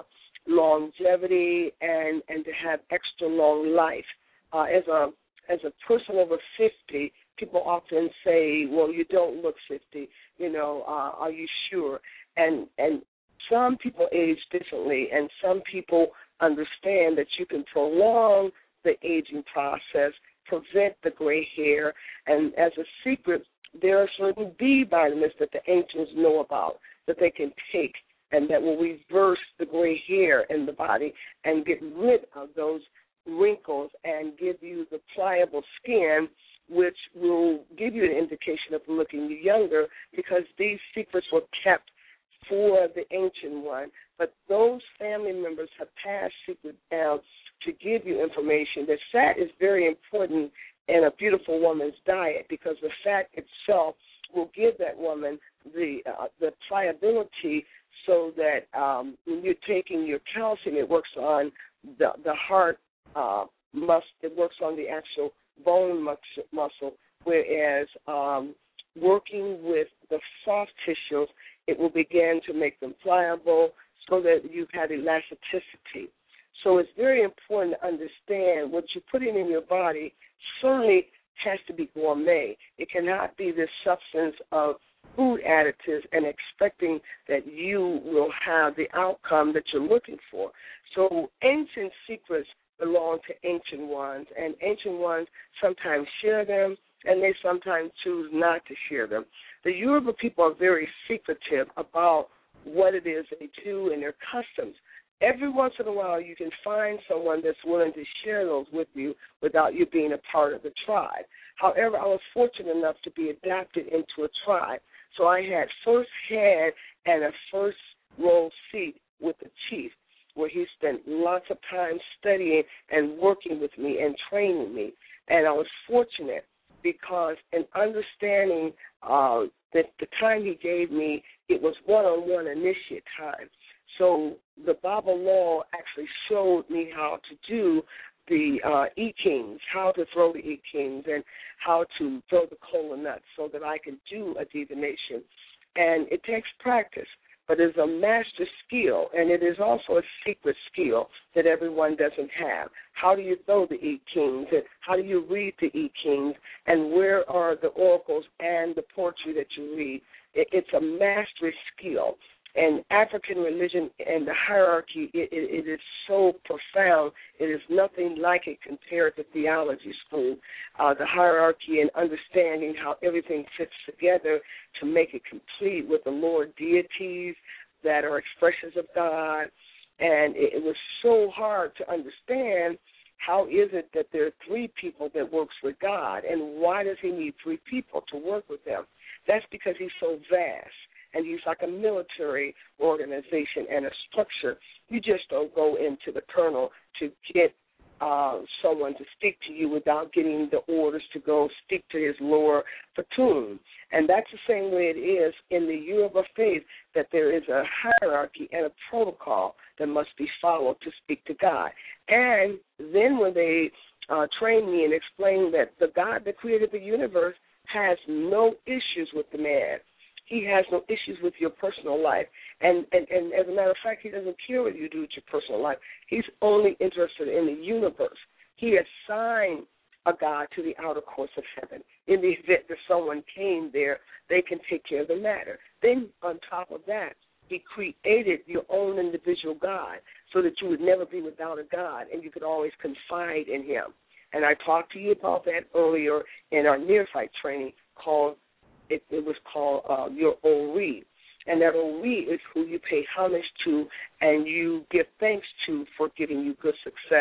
longevity and, and to have extra long life. Uh, as a as a person over fifty, people often say, well, you don't look fifty, you know, uh, are you sure? And and some people age differently, and some people understand that you can prolong the aging process, prevent the gray hair, and as a secret, there are certain B vitamins that the ancients know about that they can take and that will reverse the gray hair in the body and get rid of those wrinkles and give you the pliable skin, which will give you an indication of looking younger, because these secrets were kept for the ancient one. But those family members have passed secrets down to give you information that fat is very important in a beautiful woman's diet, because the fat itself will give that woman the uh, the pliability, so that um, when you're taking your calcium, it works on the the heart uh, muscle, it works on the actual bone muscle, whereas um, working with the soft tissues, it will begin to make them pliable so that you've had elasticity. So it's very important to understand what you're putting in your body certainly has to be gourmet. It cannot be this substance of food additives and expecting that you will have the outcome that you're looking for. So ancient secrets belong to ancient ones, and ancient ones sometimes share them, and they sometimes choose not to share them. The Yoruba people are very secretive about what it is they do and their customs. Every once in a while, you can find someone that's willing to share those with you without you being a part of the tribe. However, I was fortunate enough to be adopted into a tribe. So I had first head and a first row seat with the chief, where he spent lots of time studying and working with me and training me. And I was fortunate because in understanding uh, that the time he gave me, it was one-on-one initiate time. So the Baba Law actually showed me how to do the uh, E-Kings, how to throw the E-Kings, and how to throw the cola nuts so that I can do a divination. And it takes practice, but it's a master skill, and it is also a secret skill that everyone doesn't have. How do you throw the E-Kings, and how do you read the E-Kings, and where are the oracles and the poetry that you read? It, it's a mastery skill. And African religion and the hierarchy, it, it, it is so profound. It is nothing like it compared to theology school. Uh, the hierarchy and understanding how everything fits together to make it complete with the Lord deities that are expressions of God. And it, it was so hard to understand, how is it that there are three people that works with God, and why does he need three people to work with him? That's because he's so vast. And he's like a military organization and a structure. You just don't go into the colonel to get uh, someone to speak to you without getting the orders to go speak to his lower platoon. And that's the same way it is in the Yoruba faith, that there is a hierarchy and a protocol that must be followed to speak to God. And then when they uh, train me and explain that the God that created the universe has no issues with the man. He has no issues with your personal life. And, and, and as a matter of fact, he doesn't care what you do with your personal life. He's only interested in the universe. He assigned a God to the outer courts of heaven. In the event that someone came there, they can take care of the matter. Then on top of that, he created your own individual God so that you would never be without a God and you could always confide in him. And I talked to you about that earlier in our near-fight training called It, it was called uh, your Ori. And that Ori is who you pay homage to and you give thanks to for giving you good success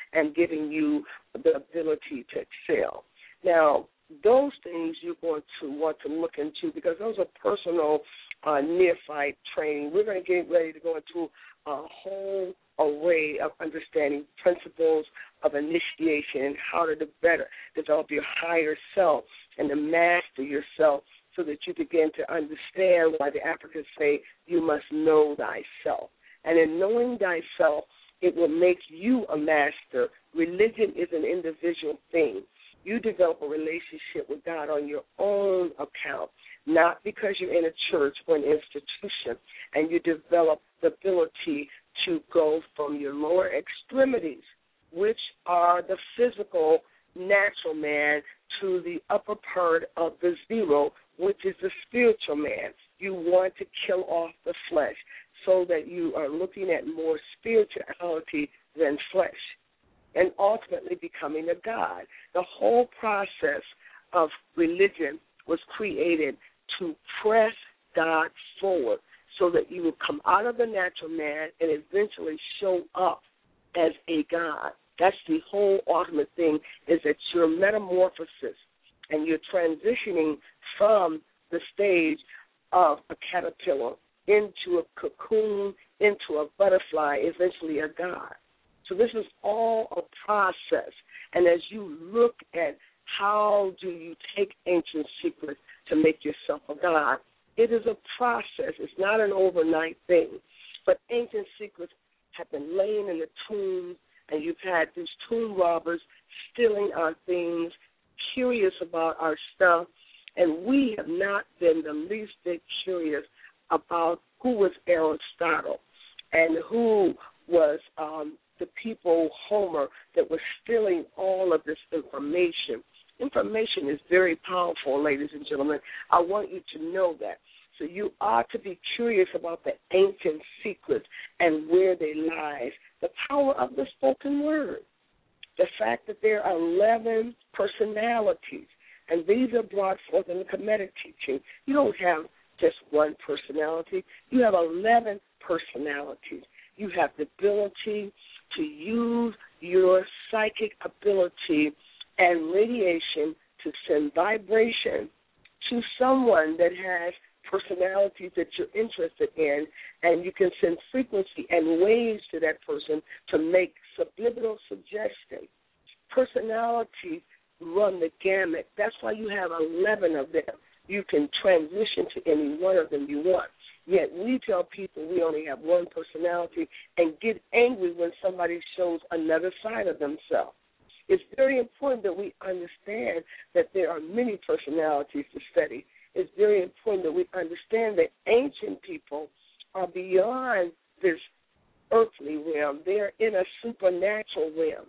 and giving you the ability to excel. Now, those things you're going to want to look into because those are personal uh, neophyte training. We're going to get ready to go into a whole array of understanding principles of initiation and how to better develop your higher self and to master yourself so that you begin to understand why the Africans say you must know thyself. And in knowing thyself, it will make you a master. Religion is an individual thing. You develop a relationship with God on your own account, not because you're in a church or an institution, and you develop the ability to go from your lower extremities, which are the physical, natural man, to the upper part of the zero, which is the spiritual man. You want to kill off the flesh so that you are looking at more spirituality than flesh, and ultimately becoming a God. The whole process of religion was created to press God forward so that you will come out of the natural man and eventually show up as a God. That's the whole ultimate thing, is that your metamorphosis and you're transitioning from the stage of a caterpillar into a cocoon, into a butterfly, eventually a God. So this is all a process. And as you look at how do you take ancient secrets to make yourself a God, it is a process. It's not an overnight thing. But ancient secrets have been laying in the tombs, and you've had these tomb robbers stealing our things, curious about our stuff, and we have not been the least bit curious about who was Aristotle and who was um, the people, Homer, that was stealing all of this information. Information is very powerful, ladies and gentlemen. I want you to know that. So you ought to be curious about the ancient secrets and where they lie. The power of the spoken word. The fact that there are eleven personalities, and these are brought forth in the Kemetic teaching. You don't have just one personality. You have eleven personalities. You have the ability to use your psychic ability and radiation to send vibration to someone that has personalities that you're interested in, and you can send frequency and waves to that person to make subliminal suggestion. Personalities run the gamut. That's why you have eleven of them. You can transition to any one of them you want. Yet we tell people we only have one personality and get angry when somebody shows another side of themselves. It's very important that we understand that there are many personalities to study. It's very important that we understand that ancient people are beyond this earthly realm. They're in a supernatural realm.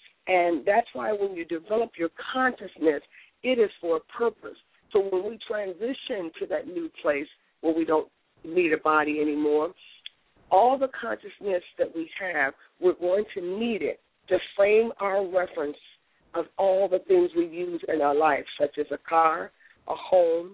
And that's why when you develop your consciousness, it is for a purpose. So when we transition to that new place where we don't need a body anymore, all the consciousness that we have, we're going to need it to frame our reference of all the things we use in our life, such as a car, a home,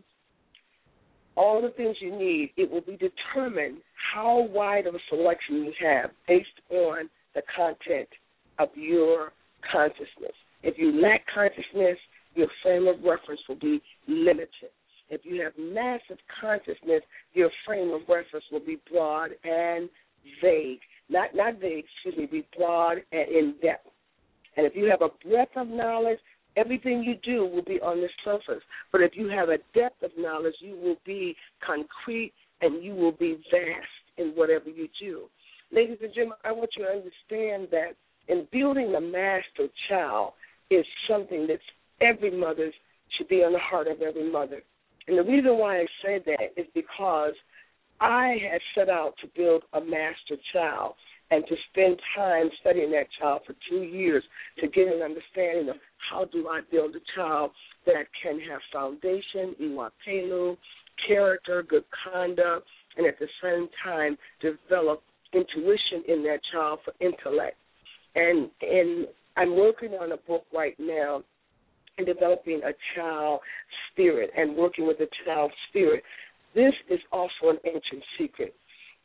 all the things you need. It will be determined how wide of a selection you have based on the content of your consciousness. If you lack consciousness, your frame of reference will be limited. If you have massive consciousness, your frame of reference will be broad and vague. Not not vague, excuse me, be broad and in-depth. And if you have a breadth of knowledge, everything you do will be on the surface. But if you have a depth of knowledge, you will be concrete and you will be vast in whatever you do. Ladies and gentlemen, I want you to understand that in building a master child is something that every mother should be on the heart of every mother. And the reason why I say that is because I had set out to build a master child and to spend time studying that child for two years to get an understanding of how do I build a child that can have foundation, iwapelu, character, good conduct, and at the same time develop intuition in that child for intellect. And, and I'm working on a book right now and developing a child spirit and working with a child spirit. This is also an ancient secret.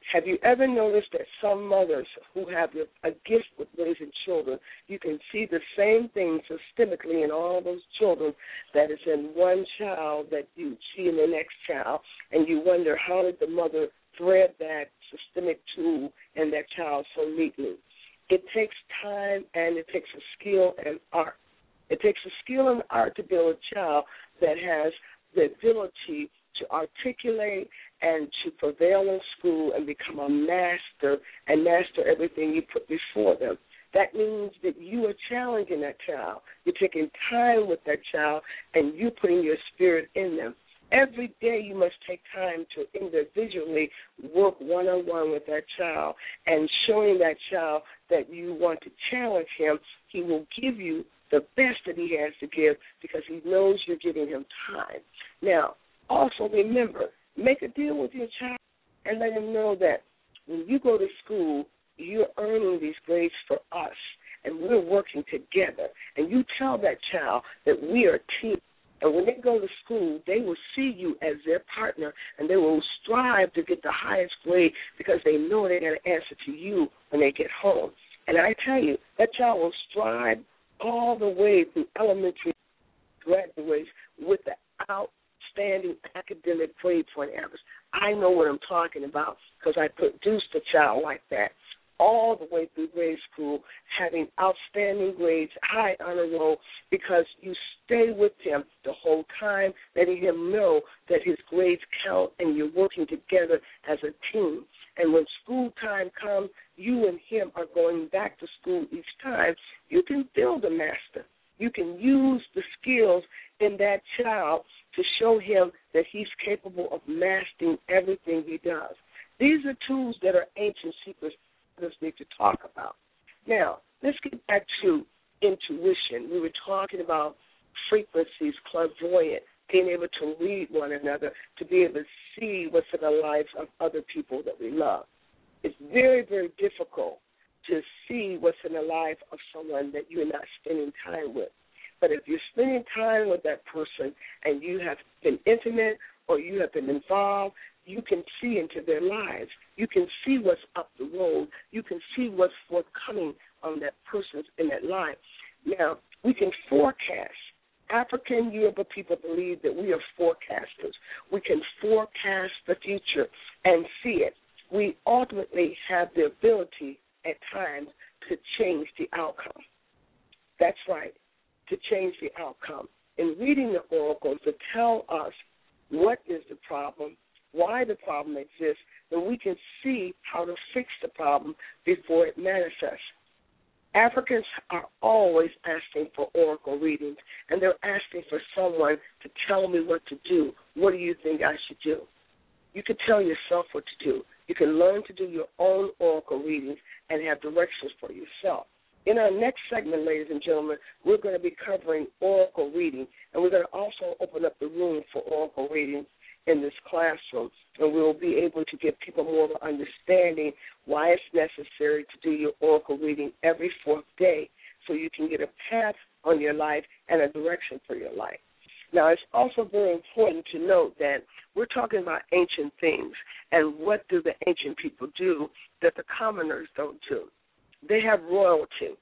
Have you ever noticed that some mothers who have a gift with raising children, you can see the same thing systemically in all those children that is in one child that you see in the next child, and you wonder how did the mother thread that systemic tool in that child so neatly? It takes time and it takes a skill and art. It takes a skill and art to build a child that has the ability to articulate and to prevail in school and become a master and master everything you put before them. That means that you are challenging that child. You're taking time with that child and you putting your spirit in them. Every day you must take time to individually work one-on-one with that child and showing that child that you want to challenge him. He will give you the best that he has to give because he knows you're giving him time. Now, also remember, make a deal with your child and let him know that when you go to school, you're earning these grades for us, and we're working together. And you tell that child that we are a team. And when they go to school, they will see you as their partner, and they will strive to get the highest grade because they know they're going to answer to you when they get home. And I tell you, that child will strive all the way through elementary graduates with the outstanding academic grade point average. I know what I'm talking about because I produced a child like that all the way through grade school, having outstanding grades, high honor roll, because you stay with him the whole time, letting him know that his grades count and you're working together as a team. And when school time comes, you and him are going back to school each time. You can build a master. You can use the skills in that child to show him that he's capable of mastering everything he does. These are tools that are ancient secrets us need to talk about. Now, let's get back to intuition. We were talking about frequencies, clairvoyant, being able to read one another, to be able to see what's in the lives of other people that we love. It's very, very difficult to see what's in the life of someone that you're not spending time with. But if you're spending time with that person and you have been intimate or you have been involved, you can see into their lives. You can see what's up the road. You can see what's forthcoming on that person's in that life. Now, we can forecast. African Yoruba people believe that we are forecasters. We can forecast the future and see it. We ultimately have the ability at times to change the outcome. That's right, to change the outcome. In reading the oracles to tell us what is the problem, why the problem exists, then we can see how to fix the problem before it manifests. Africans are always asking for oracle readings, and they're asking for someone to tell me what to do. What do you think I should do? You can tell yourself what to do. You can learn to do your own oracle readings and have directions for yourself. In our next segment, ladies and gentlemen, we're going to be covering oracle reading, and we're going to also open up the room for oracle readings in this classroom, and we'll be able to give people more of an understanding why it's necessary to do your oracle reading every fourth day so you can get a path on your life and a direction for your life. Now, it's also very important to note that we're talking about ancient things, and what do the ancient people do that the commoners don't do? They have royalty.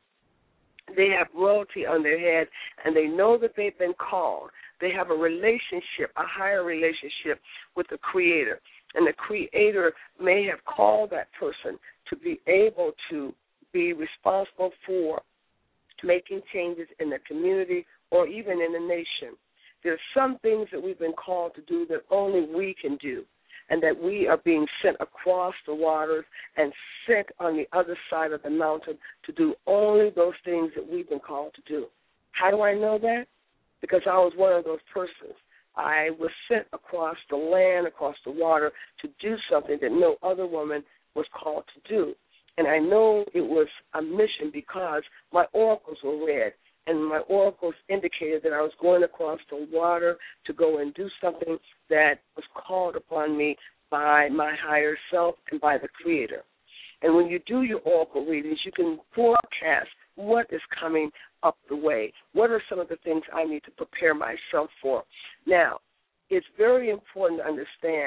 They have royalty on their head, and they know that they've been called. They have a relationship, a higher relationship with the Creator, and the Creator may have called that person to be able to be responsible for making changes in the community or even in the nation. There's some things that we've been called to do that only we can do, and that we are being sent across the waters and sent on the other side of the mountain to do only those things that we've been called to do. How do I know that? Because I was one of those persons. I was sent across the land, across the water, to do something that no other woman was called to do. And I know it was a mission because my oracles were read, and my oracles indicated that I was going across the water to go and do something that was called upon me by my higher self and by the Creator. And when you do your oracle readings, you can forecast what is coming up the way. What are some of the things I need to prepare myself for? Now, it's very important to understand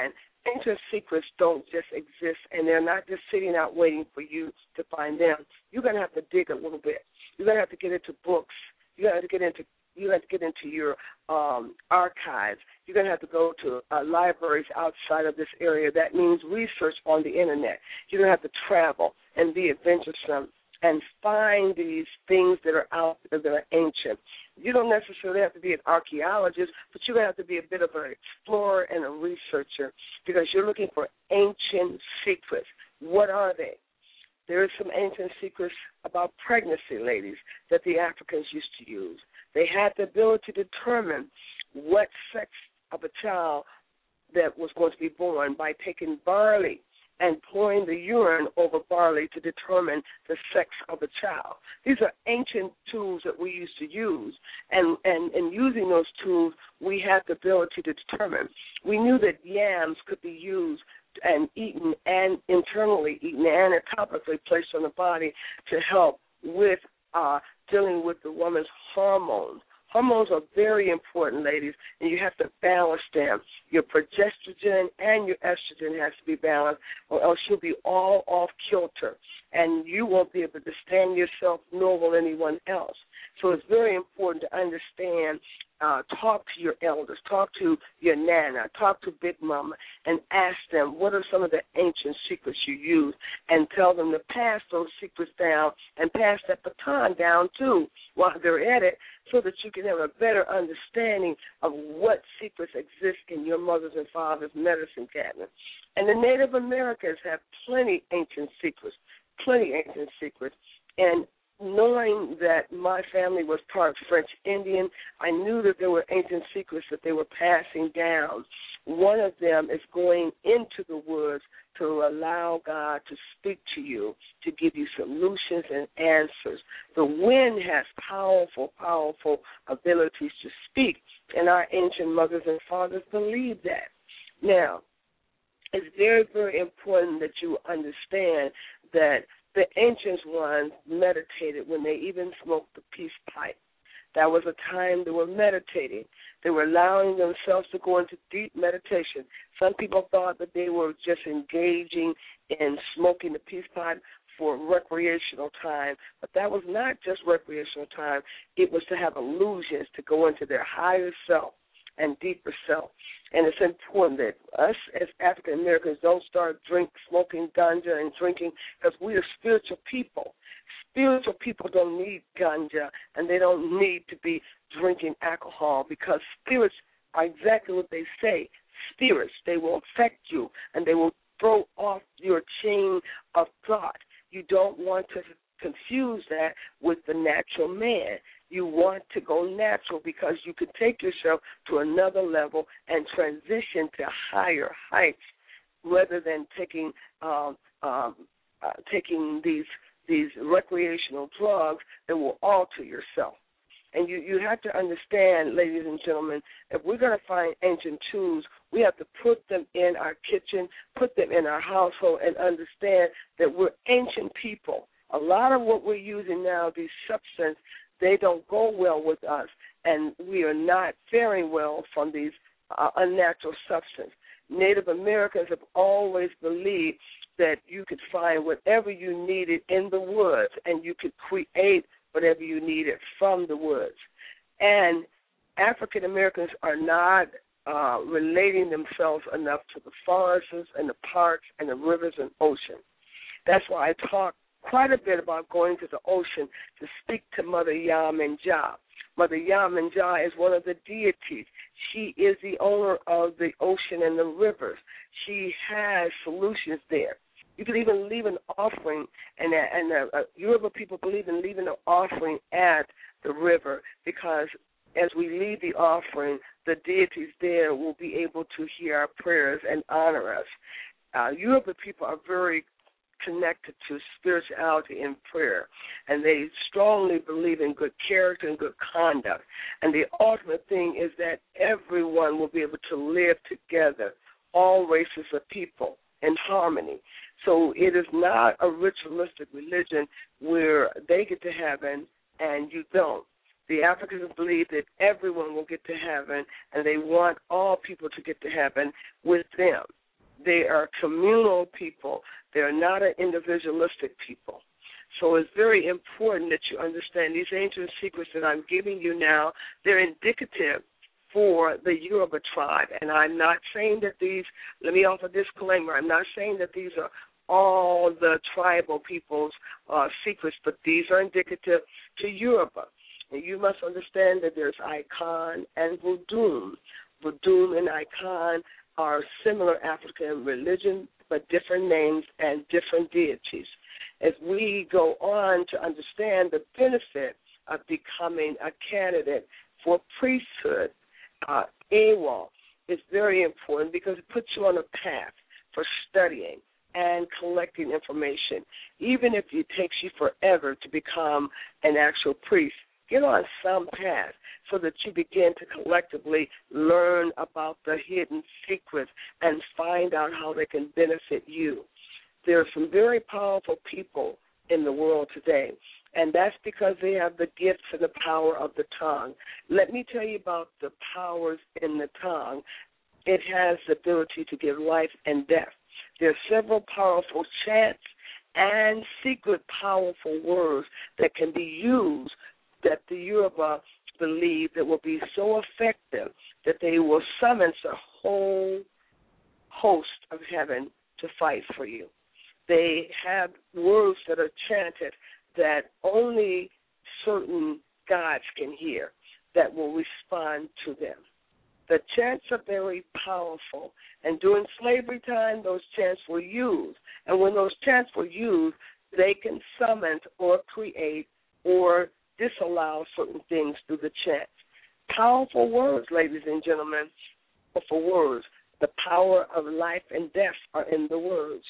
ancient secrets don't just exist, and they're not just sitting out waiting for you to find them. You're going to have to dig a little bit. You're going to have to get into books. You're going to have to get into you have to get into your um, archives. You're going to have to go to uh, libraries outside of this area. That means research on the Internet. You're going to have to travel and be adventuresome and find these things that are out there that are ancient. You don't necessarily have to be an archaeologist, but you're going to have to be a bit of an explorer and a researcher because you're looking for ancient secrets. What are they? There are some ancient secrets about pregnancy, ladies, that the Africans used to use. They had the ability to determine what sex of a child that was going to be born by taking barley and pouring the urine over barley to determine the sex of a child. These are ancient tools that we used to use, and, and, and using those tools, we had the ability to determine. We knew that yams could be used and eaten and internally eaten and topically placed on the body to help with uh, dealing with the woman's hormones. Hormones are very important, ladies, and you have to balance them. Your progesterone and your estrogen has to be balanced, or else you'll be all off kilter, and you won't be able to stand yourself nor will anyone else. So it's very important to understand, uh, talk to your elders, talk to your nana, talk to Big Mama, and ask them what are some of the ancient secrets you use, and tell them to pass those secrets down and pass that baton down, too, while they're at it, so that you can have a better understanding of what secrets exist in your mother's and father's medicine cabinet. And the Native Americans have plenty ancient secrets, plenty ancient secrets, and knowing that my family was part French Indian, I knew that there were ancient secrets that they were passing down. One of them is going into the woods to allow God to speak to you, to give you solutions and answers. The wind has powerful, powerful abilities to speak, and our ancient mothers and fathers believe that. Now, it's very, very important that you understand that the ancient ones meditated when they even smoked the peace pipe. That was a time they were meditating. They were allowing themselves to go into deep meditation. Some people thought that they were just engaging in smoking the peace pipe for recreational time, but that was not just recreational time. It was to have illusions, to go into their higher self and deeper self. And it's important that us as African Americans don't start drink, smoking ganja and drinking, because we are spiritual people. Spiritual people don't need ganja, and they don't need to be drinking alcohol, because spirits are exactly what they say. Spirits, they will affect you, and they will throw off your chain of thought. You don't want to confuse that with the natural man. You want to go natural because you could take yourself to another level and transition to higher heights rather than taking um, um, uh, taking these these recreational drugs that will alter yourself. And you, you have to understand, ladies and gentlemen, if we're going to find ancient tools, we have to put them in our kitchen, put them in our household, and understand that we're ancient people. A lot of what we're using now, these substances, they don't go well with us, and we are not faring well from these uh, unnatural substances. Native Americans have always believed that you could find whatever you needed in the woods, and you could create whatever you needed from the woods. And African Americans are not uh, relating themselves enough to the forests and the parks and the rivers and ocean. That's why I talk quite a bit about going to the ocean to speak to Mother Yam-Jah. Mother Yam-Jah is one of the deities. She is the owner of the ocean and the rivers. She has solutions there. You can even leave an offering, and, and uh, uh, Yoruba people believe in leaving an offering at the river, because as we leave the offering, the deities there will be able to hear our prayers and honor us. Uh, Yoruba people are very connected to spirituality and prayer, and they strongly believe in good character and good conduct. And the ultimate thing is that everyone will be able to live together, all races of people, in harmony. So it is not a ritualistic religion where they get to heaven and you don't. The Africans believe that everyone will get to heaven, and they want all people to get to heaven with them. They are communal people. They're not an individualistic people. So it's very important that you understand these ancient secrets that I'm giving you now, they're indicative for the Yoruba tribe. And I'm not saying that these, let me offer a disclaimer, I'm not saying that these are all the tribal people's uh, secrets, but these are indicative to Yoruba. And you must understand that there's Icon and Vodun. Vodun and Icon are similar African religion, but different names and different deities. As we go on to understand the benefit of becoming a candidate for priesthood, uh, A W O L is very important because it puts you on a path for studying and collecting information. Even if it takes you forever to become an actual priest, get on some path so that you begin to collectively learn about the hidden secrets and find out how they can benefit you. There are some very powerful people in the world today, and that's because they have the gifts and the power of the tongue. Let me tell you about the powers in the tongue. It has the ability to give life and death. There are several powerful chants and secret powerful words that can be used that the Yoruba believe that will be so effective that they will summon a whole host of heaven to fight for you. They have words that are chanted that only certain gods can hear that will respond to them. The chants are very powerful, and during slavery time, those chants were used. And when those chants were used, they can summon or create or disallow certain things through the chants. Powerful words, ladies and gentlemen, powerful words. The power of life and death are in the words.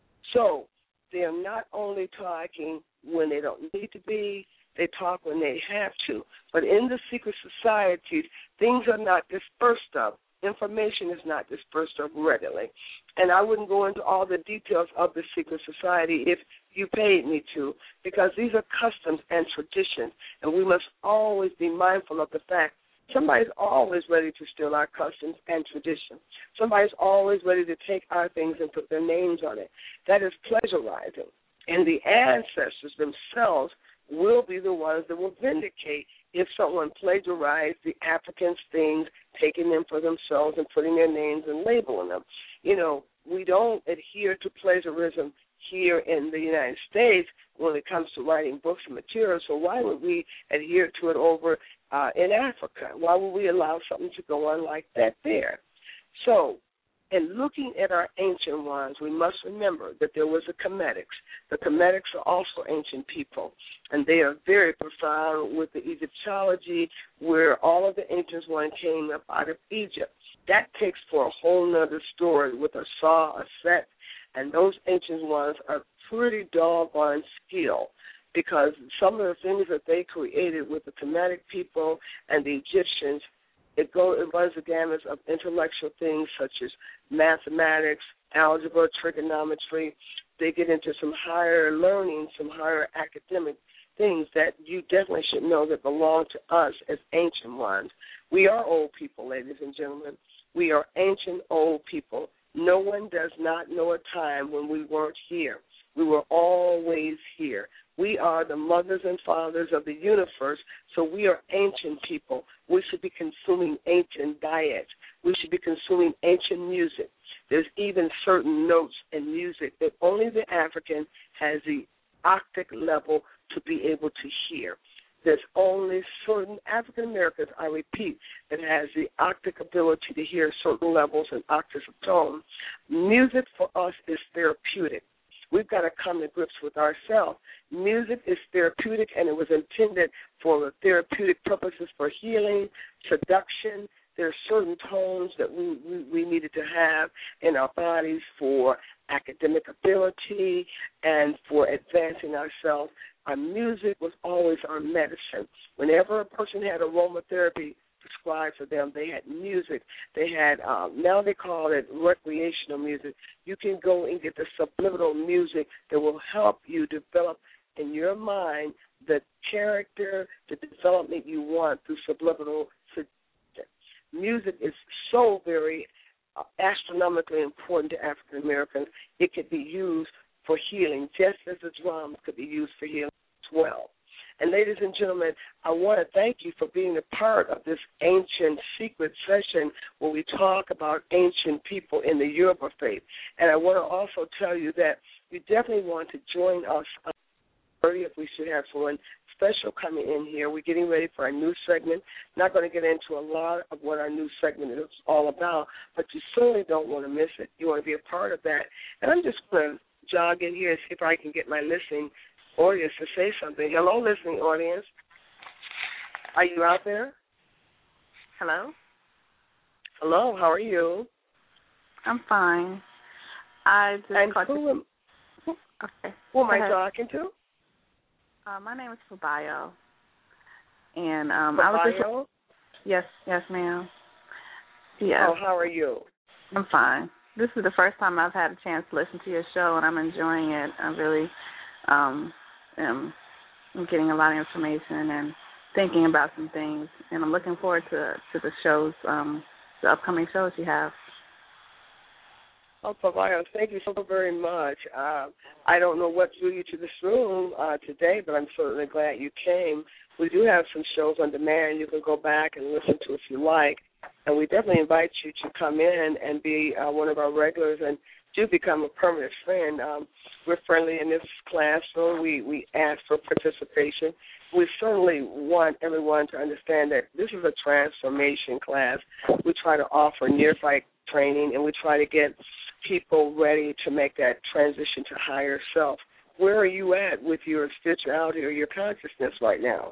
So they are not only talking when they don't need to be, they talk when they have to. But in the secret societies, things are not dispersed of. Information is not dispersed of readily. And I wouldn't go into all the details of the secret society if you paid me to, because these are customs and traditions, and we must always be mindful of the fact somebody's always ready to steal our customs and traditions. Somebody's always ready to take our things and put their names on it. That is pleasurizing. And the ancestors themselves will be the ones that will vindicate if someone plagiarized the Africans' things, taking them for themselves and putting their names and labeling them. You know, we don't adhere to plagiarism here in the United States when it comes to writing books and materials, so why would we adhere to it over uh, in Africa? Why would we allow something to go on like that there? So, in looking at our ancient ones, we must remember that there was a Kemetics. The Kemetics are also ancient people, and they are very profound with the Egyptology, where all of the ancient ones came up out of Egypt. That takes for a whole nother story with a saw, a set, and those ancient ones are pretty doggone skilled, because some of the things that they created with the Kemetic people and the Egyptians, it goes, it runs the gamut of intellectual things such as mathematics, algebra, trigonometry. They get into some higher learning, some higher academic things that you definitely should know that belong to us as ancient ones. We are old people, ladies and gentlemen. We are ancient old people. No one does not know a time when we weren't here. We were always here. We are the mothers and fathers of the universe, so we are ancient people. We should be consuming ancient diets. We should be consuming ancient music. There's even certain notes in music that only the African has the octave level to be able to hear. There's only certain African Americans, I repeat, that has the octave ability to hear certain levels and octaves of tone. Music for us is therapeutic. We've got to come to grips with ourselves. Music is therapeutic, and it was intended for therapeutic purposes for healing, seduction. There are certain tones that we, we, we needed to have in our bodies for academic ability and for advancing ourselves. Our music was always our medicine. Whenever a person had aromatherapy prescribed for them, they had music. They had, um, now they call it recreational music. You can go and get the subliminal music that will help you develop in your mind the character, the development you want through subliminal suggestion. Music is so very astronomically important to African Americans, it could be used for healing, just as the drums could be used for healing as well. And ladies and gentlemen, I want to thank you for being a part of this ancient secret session where we talk about ancient people in the Yoruba faith. And I want to also tell you that you definitely want to join us on the thirtieth. We should have someone special coming in here. We're getting ready for our new segment. Not going to get into a lot of what our new segment is all about, but you certainly don't want to miss it. You want to be a part of that. And I'm just going to jog in here and see if I can get my listening audience to say something. Hello, listening audience. Are you out there? Hello? Hello, how are you? I'm fine. I just and caught who, you. am, Okay. who am I talking to? Uh, my name is Fabayo. And um, Fabayo? I was just, yes, yes, ma'am. Yes. Oh, how are you? I'm fine. This is the first time I've had a chance to listen to your show, and I'm enjoying it. I really um, am I'm getting a lot of information and thinking about some things, and I'm looking forward to to the shows, um, the upcoming shows you have. Oh, Fabayo, thank you so very much. Uh, I don't know what drew you to this room uh, today, but I'm certainly glad you came. We do have some shows on demand. You can go back and listen to if you like. And we definitely invite you to come in and be uh, one of our regulars and do become a permanent friend. Um, we're friendly in this class, so we, we ask for participation. We certainly want everyone to understand that this is a transformation class. We try to offer near-fight training, and we try to get people ready to make that transition to higher self. Where are you at with your spirituality or your consciousness right now?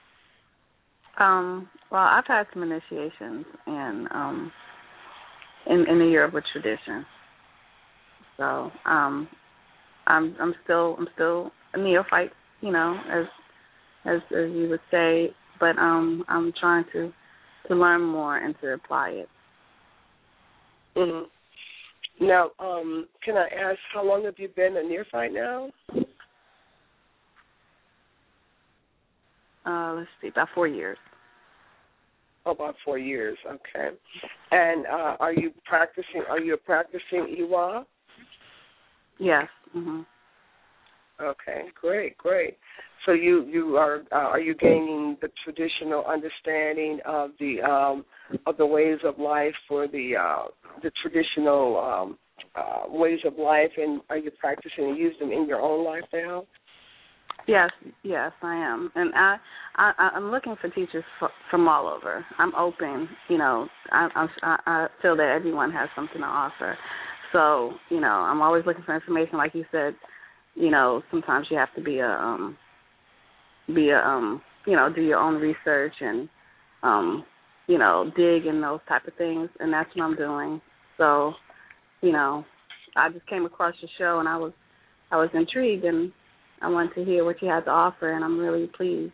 Um, well, I've had some initiations in um, in, in the Yoruba tradition, so um, I'm I'm still I'm still a neophyte, you know, as as as you would say, but um, I'm trying to to learn more and to apply it. Mm-hmm. Now, um, can I ask how long have you been a neophyte now? Uh, let's see, about four years. Oh, about four years, okay. And uh, are you practicing? Are you practicing Iwa? Yes. Mm-hmm. Okay, great, great. So you you are uh, are you gaining the traditional understanding of the um, of the ways of life for the uh, the traditional um, uh, ways of life, and are you practicing and use them in your own life now? Yes, yes, I am, and I, I I'm looking for teachers f- from all over. I'm open, you know. I, I I feel that everyone has something to offer, so you know I'm always looking for information. Like you said, you know, sometimes you have to be a um, be a um, you know, do your own research and um, you know, dig and those type of things, and that's what I'm doing. So, you know, I just came across your show and I was I was intrigued and I wanted to hear what you had to offer, and I'm really pleased.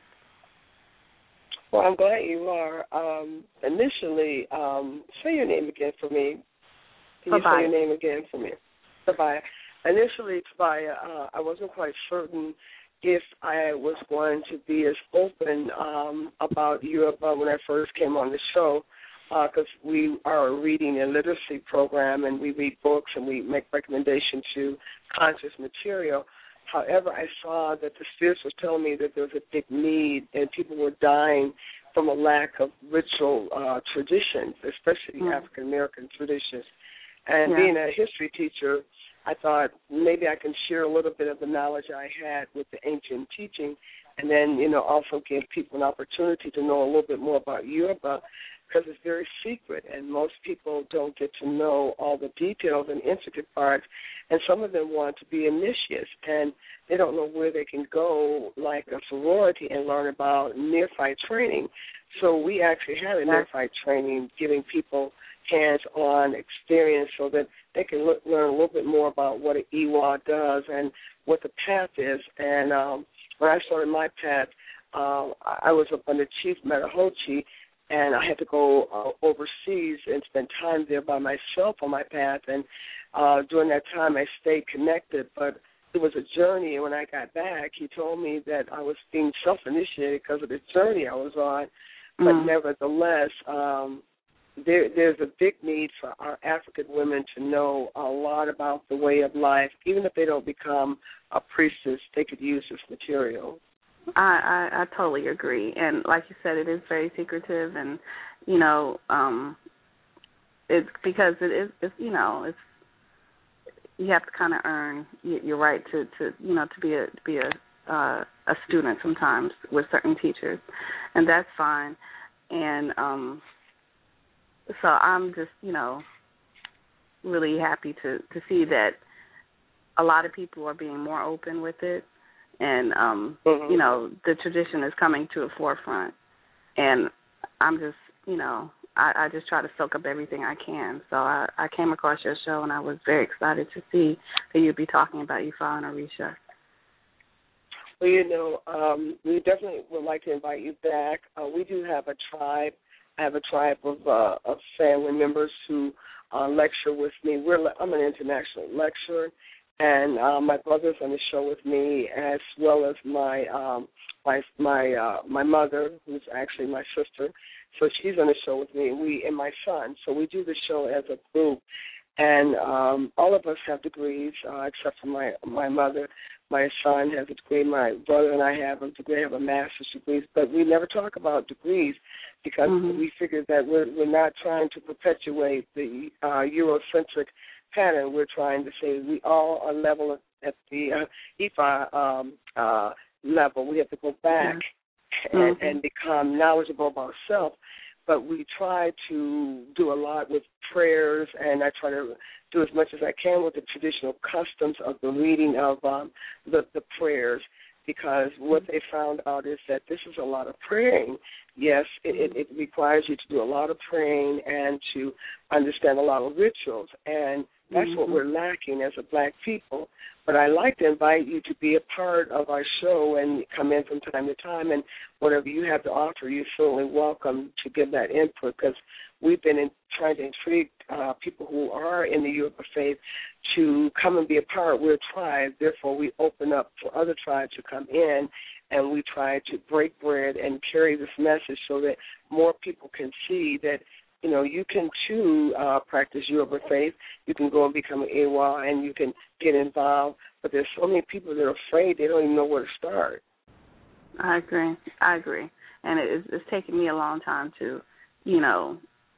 Well, I'm glad you are. Um, initially, um, say your name again for me. Can you Bye-bye. say your name again for me? Bye-bye. Initially, Tabaya, uh, I wasn't quite certain if I was going to be as open um, about Europe uh, when I first came on the show, because uh, we are a reading and literacy program, and we read books and we make recommendations to conscious material. However, I saw that the spirits were telling me that there was a big need and people were dying from a lack of ritual uh, traditions, especially mm. African-American traditions. And yeah. being a history teacher, I thought maybe I can share a little bit of the knowledge I had with the ancient teaching and then, you know, also give people an opportunity to know a little bit more about Yoruba, because it's very secret, and most people don't get to know all the details and intricate parts, and some of them want to be initiates, and they don't know where they can go, like a sorority, and learn about neophyte training. So we actually have a neophyte training, giving people hands-on experience so that they can look, learn a little bit more about what an Iwa does and what the path is. And um, when I started my path, uh, I was up under Chief Metahochi, and I had to go uh, overseas and spend time there by myself on my path. And uh, during that time, I stayed connected, but it was a journey. And when I got back, he told me that I was being self-initiated because of the journey I was on. But mm. nevertheless, um, there, there's a big need for our African women to know a lot about the way of life. Even if they don't become a priestess, they could use this material. I, I, I totally agree. And like you said, it is very secretive, and, you know, um, it's because it is, it's, you know, it's, you have to kind of earn your right to, to, you know, to be a, to be a, uh, a student sometimes with certain teachers, and that's fine. And um, so I'm just, you know, really happy to, to see that a lot of people are being more open with it, and, um, mm-hmm. you know, the tradition is coming to the forefront. And I'm just, you know, I, I just try to soak up everything I can. So I, I came across your show, and I was very excited to see that you'd be talking about Ifa and Orisha. Well, you know, um, we definitely would like to invite you back. Uh, we do have a tribe. I have a tribe of, uh, of family members who uh, lecture with me. We're I'm an international lecturer, and uh, my brother's on the show with me, as well as my um, my my uh, my mother, who's actually my sister. So she's on the show with me, and we and my son. So we do the show as a group, and um, all of us have degrees, uh, except for my my mother. My son has a degree. My brother and I have a degree. I have a master's degree. But we never talk about degrees because mm-hmm. we figure that we're we're not trying to perpetuate the uh, Eurocentric pattern. We're trying to say we all are level at the uh, Ifa um, uh, level. We have to go back mm-hmm. and, and become knowledgeable about ourselves. But we try to do a lot with prayers, and I try to do as much as I can with the traditional customs of the reading of um, the, the prayers, because what they found out is that this is a lot of praying. Yes, it, it, it requires you to do a lot of praying and to understand a lot of rituals, and that's mm-hmm. what we're lacking as a black people. But I'd like to invite you to be a part of our show and come in from time to time, and whatever you have to offer, you're certainly welcome to give that input, because we've been in, trying to intrigue uh, people who are in the Yoruba faith to come and be a part. We're a tribe, therefore we open up for other tribes to come in, and we try to break bread and carry this message so that more people can see that, you know, you can too uh, practice Yoruba faith. You can go and become an A W A, and you can get involved. But there's so many people that are afraid they don't even know where to start. I agree. I agree. And it, it's taken me a long time to, you know,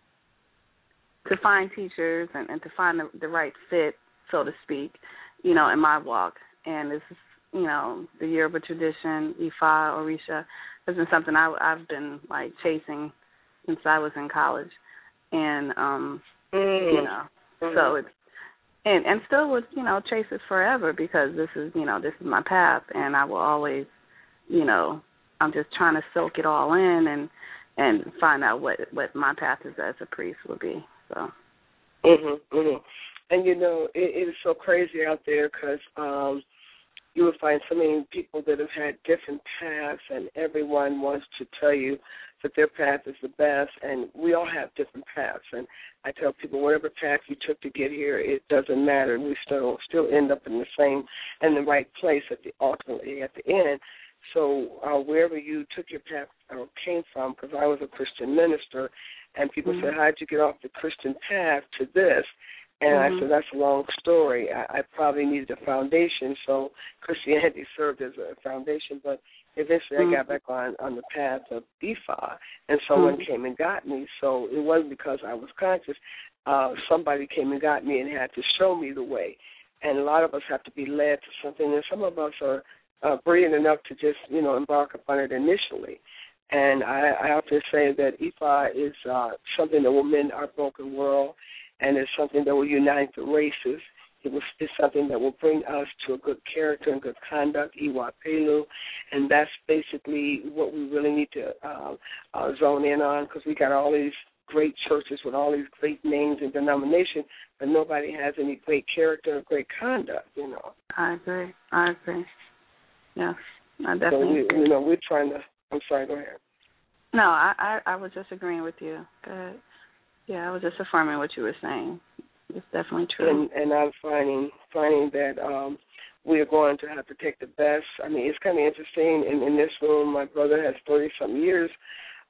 to find teachers and, and to find the, the right fit, so to speak, you know, in my walk. And this is, you know, the Yoruba tradition, Ifa, Orisha, has been something I, I've been, like, chasing since I was in college. And, um, mm. you know, mm. so it's, and, and still would, you know, chase it forever, because this is, you know, this is my path, and I will always, you know, I'm just trying to soak it all in and, and find out what, what my path is as a priest would be, so. Mm-hmm, mm-hmm. And, you know, it, it is so crazy out there, because um, you will find so many people that have had different paths, and everyone wants to tell you that their path is the best, and we all have different paths. And I tell people, whatever path you took to get here, it doesn't matter. We still still end up in the same and the right place at the ultimately at the end. So uh, wherever you took your path or came from, because I was a Christian minister, and people mm-hmm. said, how'd you get off the Christian path to this? And mm-hmm. I said, that's a long story. I, I probably needed a foundation, so Christianity served as a foundation, but eventually mm-hmm. I got back on, on the path of Ifa, and someone mm-hmm. came and got me. So it wasn't because I was conscious. Uh, somebody came and got me and had to show me the way. And a lot of us have to be led to something, and some of us are uh, brilliant enough to just, you know, embark upon it initially. And I, I often say that Ifa is uh, something that will mend our broken world, and it's something that will unite the races. It was, it's something that will bring us to a good character and good conduct, Iwa Pelu, and that's basically what we really need to uh, uh, zone in on, because we got all these great churches with all these great names and denominations, but nobody has any great character or great conduct, you know. I agree. I agree. Yes, I definitely so we, agree. You know, we're trying to, I'm sorry, go ahead. No, I, I, I was just agreeing with you. Go ahead. Yeah, I was just affirming what you were saying. It's definitely true. And, and I'm finding finding that um, we are going to have to take the best. I mean, it's kind of interesting. In, in this room, my brother has thirty-some years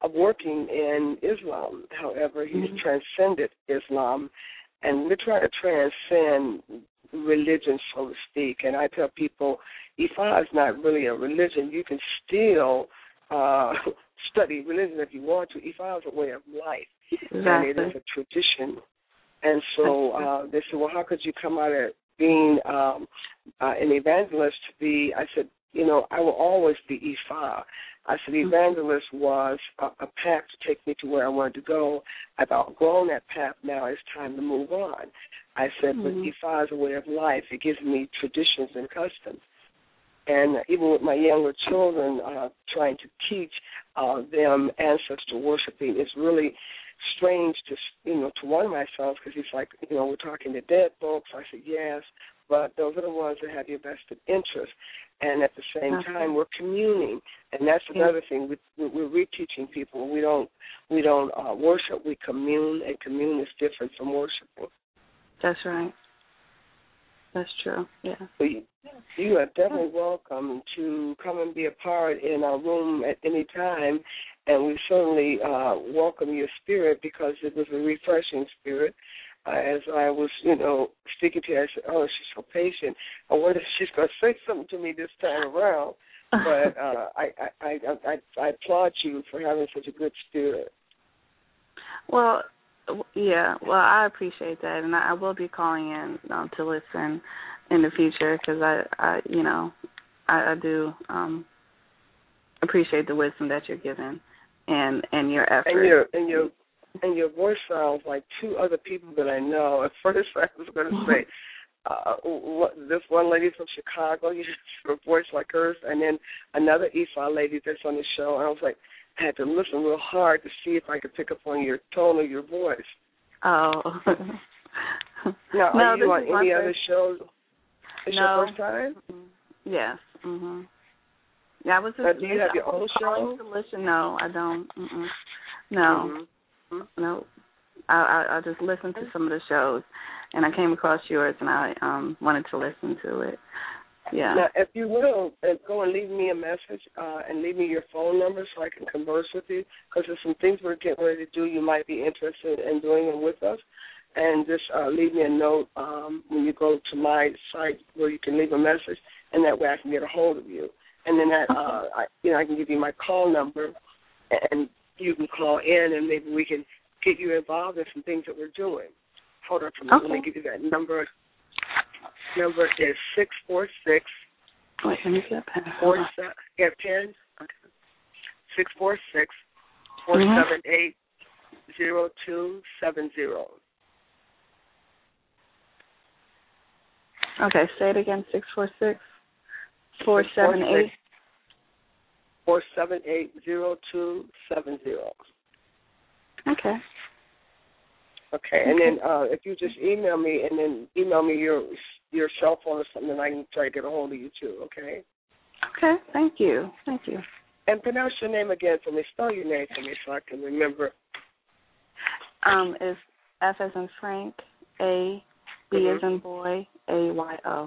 working in Islam. However, he's Mm-hmm. transcended Islam, and we're trying to transcend religion, so to speak. And I tell people, Ifa is not really a religion. You can still uh, study religion if you want to. Ifa is a way of life, Exactly. and it is a tradition. And so uh, they said, well, how could you come out of being um, uh, an evangelist to be, I said, you know, I will always be Ifa. I said, evangelist was a, a path to take me to where I wanted to go. I've outgrown that path now. It's time to move on. I said, but Mm-hmm. Ifa is a way of life. It gives me traditions and customs. And even with my younger children, uh, trying to teach uh, them ancestor worshiping, it's really strange to, you know, to one of my sons, because he's like, you know, we're talking to dead folks. I said, yes, but those are the ones that have your vested interest. And at the same Okay. time, we're communing, and that's another yeah. thing. We, we're reteaching people. We don't we don't uh, worship. We commune, and commune is different from worshiping. That's right. That's true. Yeah. So you, you are definitely welcome to come and be a part in our room at any time, and we certainly uh, welcome your spirit, because it was a refreshing spirit. Uh, as I was, you know, speaking to her, I said, oh, she's so patient. I wonder if she's going to say something to me this time around. But uh, I, I, I, I, I applaud you for having such a good spirit. Well, yeah, well, I appreciate that, and I, I will be calling in um, to listen in the future, because I, I, you know, I, I do um, appreciate the wisdom that you're giving and, and your effort. And your and your and your voice sounds like two other people that I know. At first, I was going to say, uh, what, this one lady from Chicago, you just have a voice like hers, and then another Ifa lady that's on the show. And I was like, I had to listen real hard to see if I could pick up on your tone of your voice. Oh. Now, no, are you on any first... other shows? Is no. your first time? Mm-hmm. Yes. Mm-hmm. Yeah, I was just. Uh, do you have your own show? To listen. No, I don't. Mm-mm. No. Mm-hmm. No, I, I I just listened to some of the shows, and I came across yours, and I um wanted to listen to it. Yeah. Now, if you will, uh, go and leave me a message uh, and leave me your phone number so I can converse with you, because there's some things we're getting ready to do you might be interested in doing them with us. And just uh, leave me a note um, when you go to my site where you can leave a message, and that way I can get a hold of you. And then that, uh, I, you know, I can give you my call number, and you can call in, and maybe we can get you involved in some things that we're doing. Hold on for a minute. Okay. Let me give you that number. Number is six four six. Wait, let me get a pen. Four seven. Yeah, pen. Okay. Six four six four seven eight zero two seven zero. Okay, say it again. Six four six four seven eight. Four seven eight zero two seven zero. Okay. Okay, and then uh, if you just email me, and then email me your your cell phone or something, then I can try to get a hold of you too. Okay. Okay. Thank you. Thank you. And pronounce your name again for me. Spell your name for me so I can remember. Um, it's F as in Frank, A, B mm-hmm. as in boy, A Y O.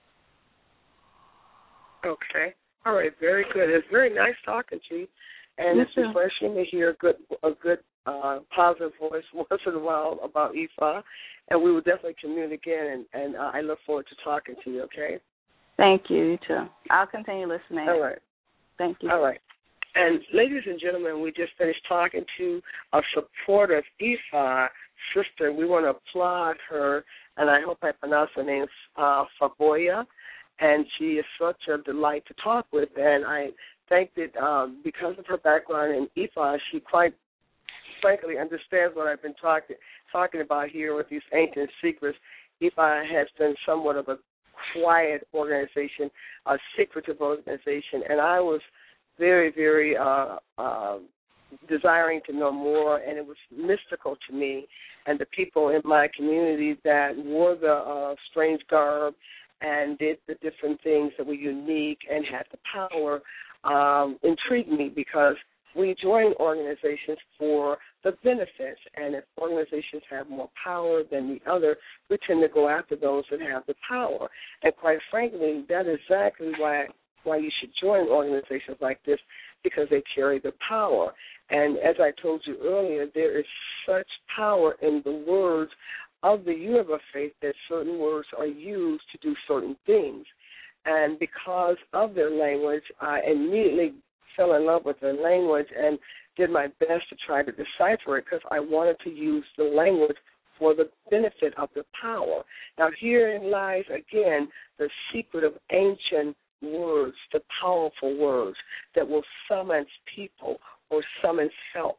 Okay. All right, very good. It's very nice talking to you, and You it's too. refreshing to hear a good, a good, uh, positive voice once in a while about Ifa, and we will definitely commune again. And, and uh, I look forward to talking to you. Okay. Thank you. You too. I'll continue listening. All right. Thank you. All right. And ladies and gentlemen, we just finished talking to a supportive Ifa sister. We want to applaud her, and I hope I pronounce her name, uh, Faboya. And she is such a delight to talk with. And I think that um, because of her background in Ifa, she quite frankly understands what I've been talking talking about here with these ancient secrets. Ifa has been somewhat of a quiet organization, a secretive organization, and I was very, very uh, uh, desiring to know more, and it was mystical to me. And the people in my community that wore the uh, strange garb and did the different things that were unique and had the power um, intrigued me, because we join organizations for the benefits, and if organizations have more power than the other, we tend to go after those that have the power. And quite frankly, that is exactly why why you should join organizations like this, because they carry the power. And as I told you earlier, there is such power in the words of the Yoruba faith that certain words are used to do certain things. And because of their language, I immediately fell in love with their language and did my best to try to decipher it, because I wanted to use the language for the benefit of the power. Now, herein lies, again, the secret of ancient words, the powerful words that will summon people or summon help.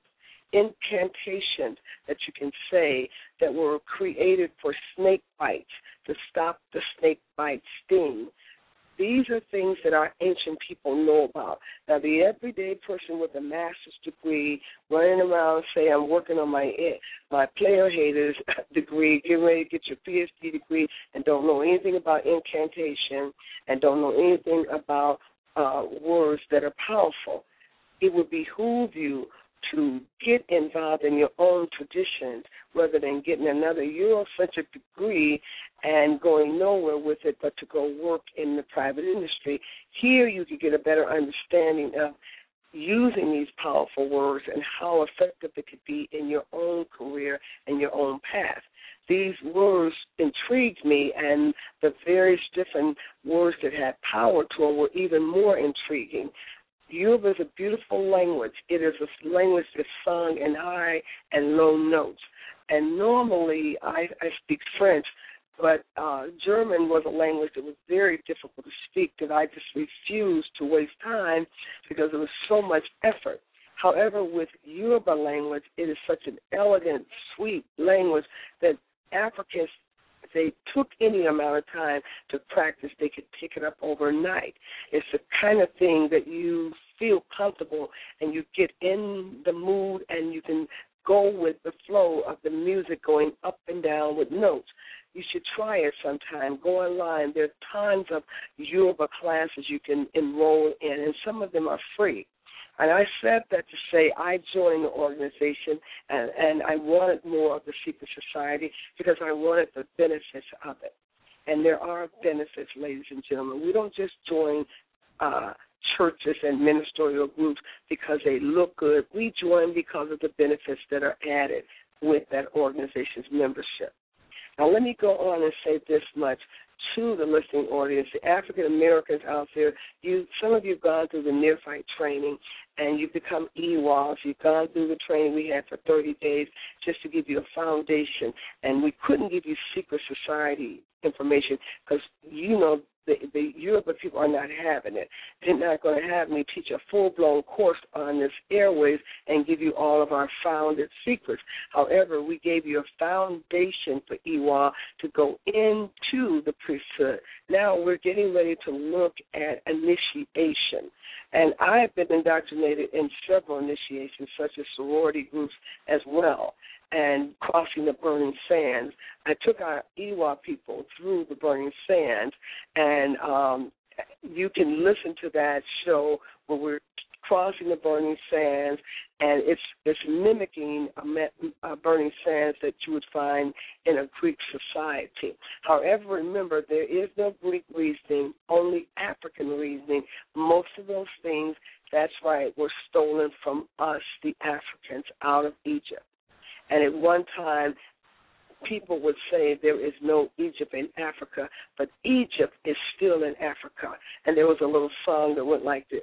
Incantations that you can say that were created for snake bites, to stop the snake bite sting. These are things that our ancient people know about. Now, the everyday person with a master's degree running around saying, I'm working on my my player haters degree, getting ready to get your P H D degree, and don't know anything about incantation and don't know anything about uh, words that are powerful. It would behoove you to get involved in your own traditions rather than getting another Eurocentric degree and going nowhere with it, but to go work in the private industry. Here you can get a better understanding of using these powerful words and how effective it could be in your own career and your own path. These words intrigued me, and the various different words that had power to them were even more intriguing. Yoruba is a beautiful language. It is a language that's sung in high and low notes. And normally I, I speak French, but uh, German was a language that was very difficult to speak, that I just refused to waste time because it was so much effort. However, with Yoruba language, it is such an elegant, sweet language that Africans, if they took any amount of time to practice, they could pick it up overnight. It's the kind of thing that you feel comfortable and you get in the mood and you can go with the flow of the music going up and down with notes. You should try it sometime. Go online. There are tons of Yoruba classes you can enroll in, and some of them are free. And I said that to say I joined the organization, and, and I wanted more of the secret society because I wanted the benefits of it. And there are benefits, ladies and gentlemen. We don't just join uh, churches and ministerial groups because they look good. We join because of the benefits that are added with that organization's membership. Now, let me go on and say this much to the listening audience. The African Americans out there, you, some of you have gone through the neophyte training, and you've become E W A Ls. You've gone through the training we had for thirty days just to give you a foundation, and we couldn't give you secret society information because, you know, the, the Yoruba people are not having it. They're not going to have me teach a full-blown course on this airways and give you all of our founded secrets. However, we gave you a foundation for E W A L to go into the priesthood. Now we're getting ready to look at initiation. And I've been indoctrinated in several initiations, such as sorority groups as well, and crossing the burning sands. I took our E W A L people through the burning sands, and um, you can listen to that show where we're crossing the burning sands, and it's it's mimicking a, me- a burning sands that you would find in a Greek society. However, remember, there is no Greek reasoning, only African reasoning. Most of those things, that's right, were stolen from us, the Africans, out of Egypt. And at one time, people would say there is no Egypt in Africa, but Egypt is still in Africa. And there was a little song that went like this.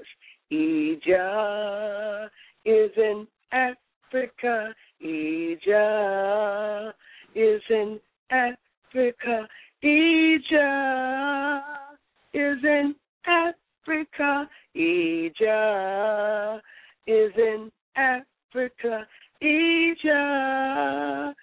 Egypt is in Africa. Egypt is in Africa. Egypt is in Africa. Egypt is in Africa. Egypt,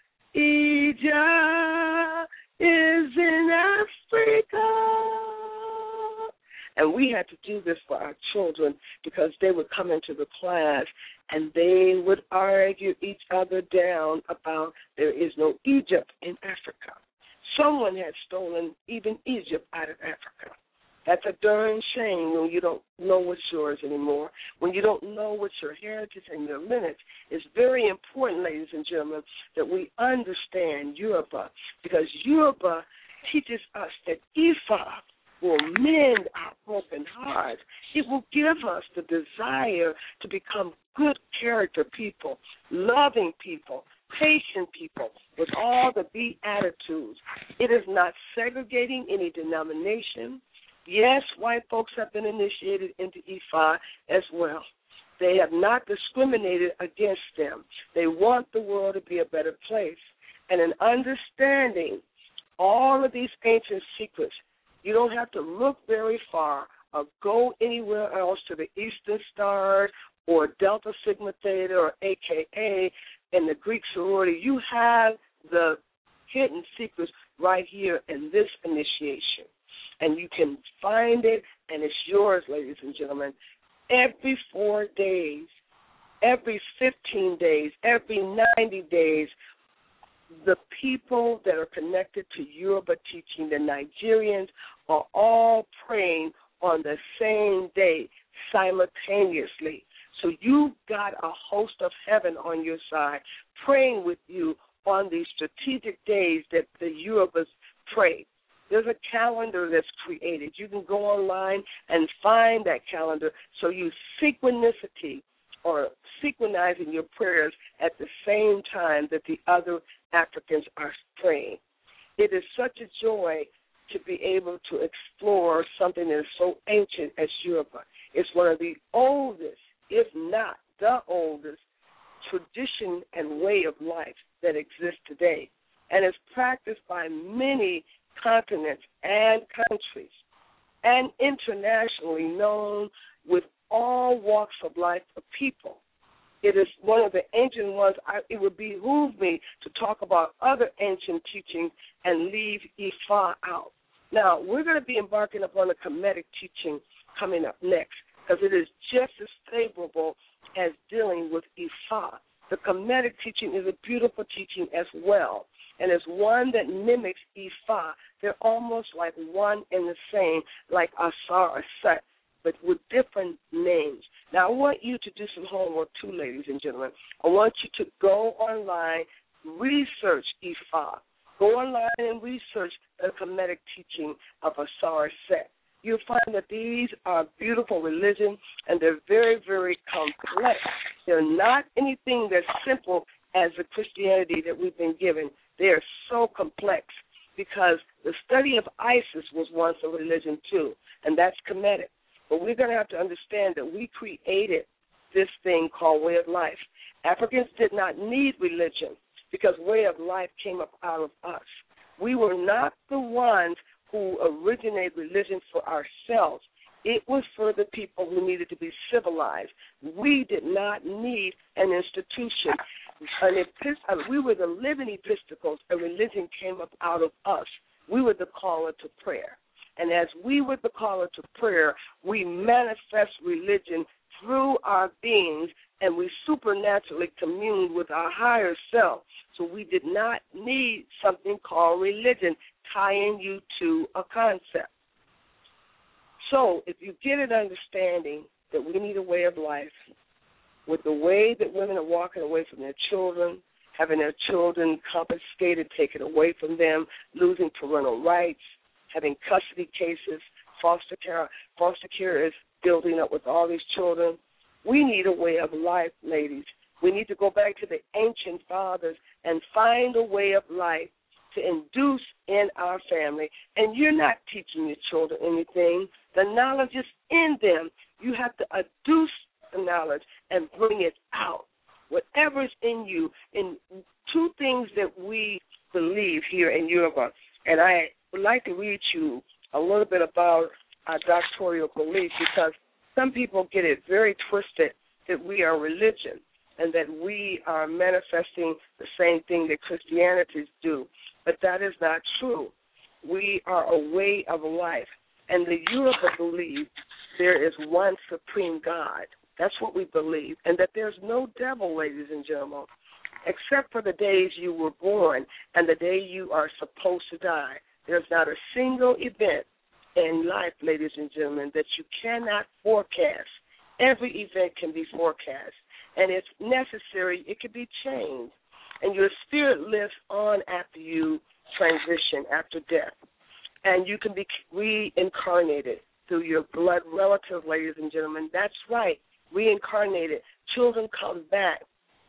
Egypt is in Africa. And we had to do this for our children because they would come into the class and they would argue each other down about there is no Egypt in Africa. Someone had stolen even Egypt out of Africa. That's a darn shame when you don't know what's yours anymore, when you don't know what's your heritage and your lineage. It's very important, ladies and gentlemen, that we understand Yoruba, because Yoruba teaches us that Ifa will mend our broken hearts. It will give us the desire to become good character people, loving people, patient people, with all the Beatitudes. It is not segregating any denomination. Yes, white folks have been initiated into Ifa as well. They have not discriminated against them. They want the world to be a better place. And in understanding all of these ancient secrets, you don't have to look very far or go anywhere else to the Eastern Stars or Delta Sigma Theta or A K A in the Greek sorority. You have the hidden secrets right here in this initiation. And you can find it, and it's yours, ladies and gentlemen, every four days, every fifteen days, every ninety days. The people that are connected to Yoruba teaching, the Nigerians, are all praying on the same day simultaneously. So you've got a host of heaven on your side praying with you on these strategic days that the Yorubas pray. There's a calendar that's created. You can go online and find that calendar. So you synchronicity or synchronizing your prayers at the same time that the other Africans are praying. It is such a joy to be able to explore something that is so ancient as Yoruba. It's one of the oldest, if not the oldest, tradition and way of life that exists today. And it's practiced by many continents and countries, and internationally known with all walks of life of people. It is one of the ancient ones. I, it would behoove me to talk about other ancient teachings and leave Ifa out. Now, we're going to be embarking upon a Kemetic teaching coming up next, because it is just as favorable as dealing with Ifa. The Kemetic teaching is a beautiful teaching as well, and it's one that mimics Ifa. They're almost like one and the same, like Asar or Set, but with different names. Now, I want you to do some homework too, ladies and gentlemen. I want you to go online, research Ifa. Go online and research the Kemetic teaching of Asar Set. You'll find that these are beautiful religions, and they're very, very complex. They're not anything that's simple as the Christianity that we've been given. They are so complex because the study of Isis was once a religion too, and that's Kemetic. But we're going to have to understand that we created this thing called way of life. Africans did not need religion because way of life came up out of us. We were not the ones who originated religion for ourselves. It was for the people who needed to be civilized. We did not need an institution. An epist- we were the living epistles, and religion came up out of us. We were the caller to prayer. And as we were the caller to prayer, we manifest religion through our beings, and we supernaturally communed with our higher self. So we did not need something called religion tying you to a concept. So if you get an understanding that we need a way of life, with the way that women are walking away from their children, having their children confiscated, taken away from them, losing parental rights, having custody cases, foster care, foster care is building up with all these children. We need a way of life, ladies. We need to go back to the ancient fathers and find a way of life to induce in our family. And you're not teaching your children anything. The knowledge is in them. You have to adduce the knowledge and bring it out. Whatever is in you, in two things that we believe here in Yoruba, and I would like to read you a little bit about our doctoral belief, because some people get it very twisted that we are religion and that we are manifesting the same thing that Christianities do. But that is not true. We are a way of life. And the Yoruba believe there is one supreme God. That's what we believe. And that there's no devil, ladies and gentlemen, except for the days you were born and the day you are supposed to die. There's not a single event in life, ladies and gentlemen, that you cannot forecast. Every event can be forecast. And if necessary, it can be changed. And your spirit lives on after you transition, after death. And you can be reincarnated. through your blood relative, ladies and gentlemen. That's right, reincarnated. Children come back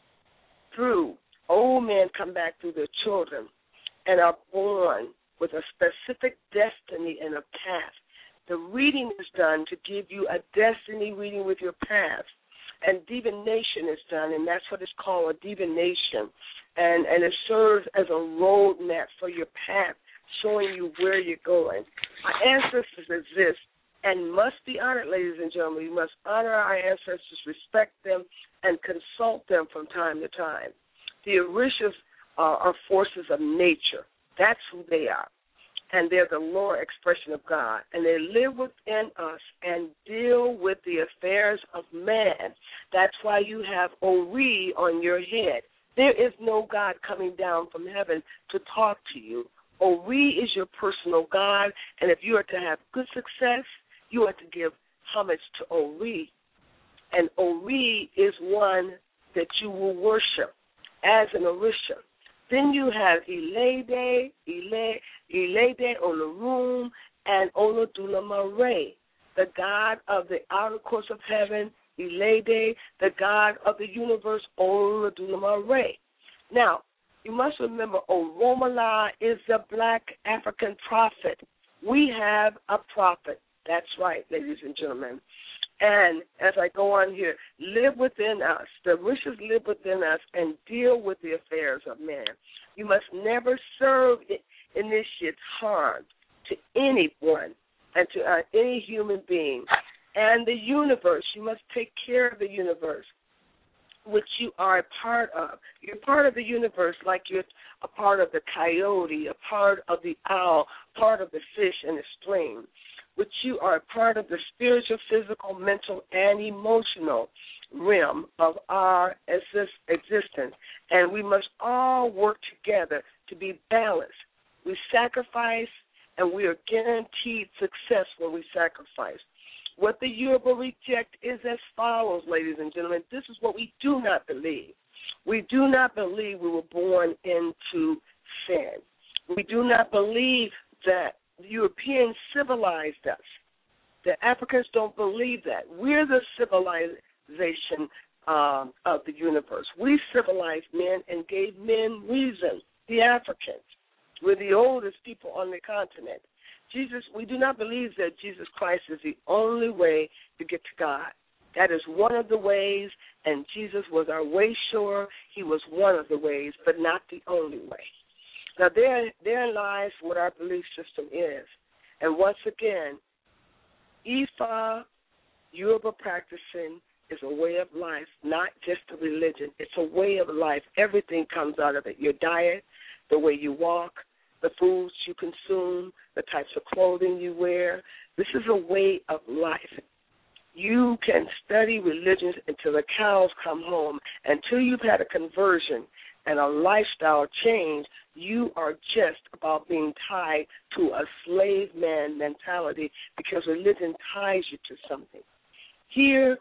through, old men come back through their children and are born with a specific destiny and a path. The reading is done to give you a destiny reading with your path. And divination is done, and that's what it's called, a divination. And, and it serves as a roadmap for your path, showing you where you're going. Our ancestors exist and must be honored, ladies and gentlemen. We must honor our ancestors, respect them, and consult them from time to time. The Orishas uh, are forces of nature. That's who they are. And they're the lower expression of God. And they live within us and deal with the affairs of man. That's why you have Ori on your head. There is no God coming down from heaven to talk to you. Ori is your personal God, and if you are to have good success, you are to give homage to Ori. And Ori is one that you will worship as an Orisha. Then you have Elede, Ele, Elede Olorum, and Olodulamaray, the God of the outer courts of heaven, Elede, the God of the universe, Olodulamaray. Now, you must remember, Oromala is the black African prophet. We have a prophet. That's right, ladies and gentlemen. And as I go on here, live within us. The wishes live within us and deal with the affairs of man. You must never serve initiate harm to anyone and to uh, any human being. And the universe, you must take care of the universe, which you are a part of. You're part of the universe like you're a part of the coyote, a part of the owl, part of the fish and the stream, which you are a part of the spiritual, physical, mental, and emotional realm of our exist- existence. And we must all work together to be balanced. We sacrifice, and we are guaranteed success when we sacrifice. What the Yoruba reject is as follows, ladies and gentlemen. This is what we do not believe. We do not believe we were born into sin. We do not believe that the Europeans civilized us. The Africans don't believe that. We're the civilization um, of the universe. We civilized men and gave men reason, the Africans. We're the oldest people on the continent. Jesus, we do not believe that Jesus Christ is the only way to get to God. That is one of the ways, and Jesus was our way shower. He was one of the ways, but not the only way. Now, there, therein lies what our belief system is. And once again, Ifa, Yoruba practicing, is a way of life, not just a religion. It's a way of life. Everything comes out of it. Your diet, the way you walk, the foods you consume, the types of clothing you wear. This is a way of life. You can study religions until the cows come home. Until you've had a conversion and a lifestyle change, you are just about being tied to a slave man mentality because religion ties you to something. Here,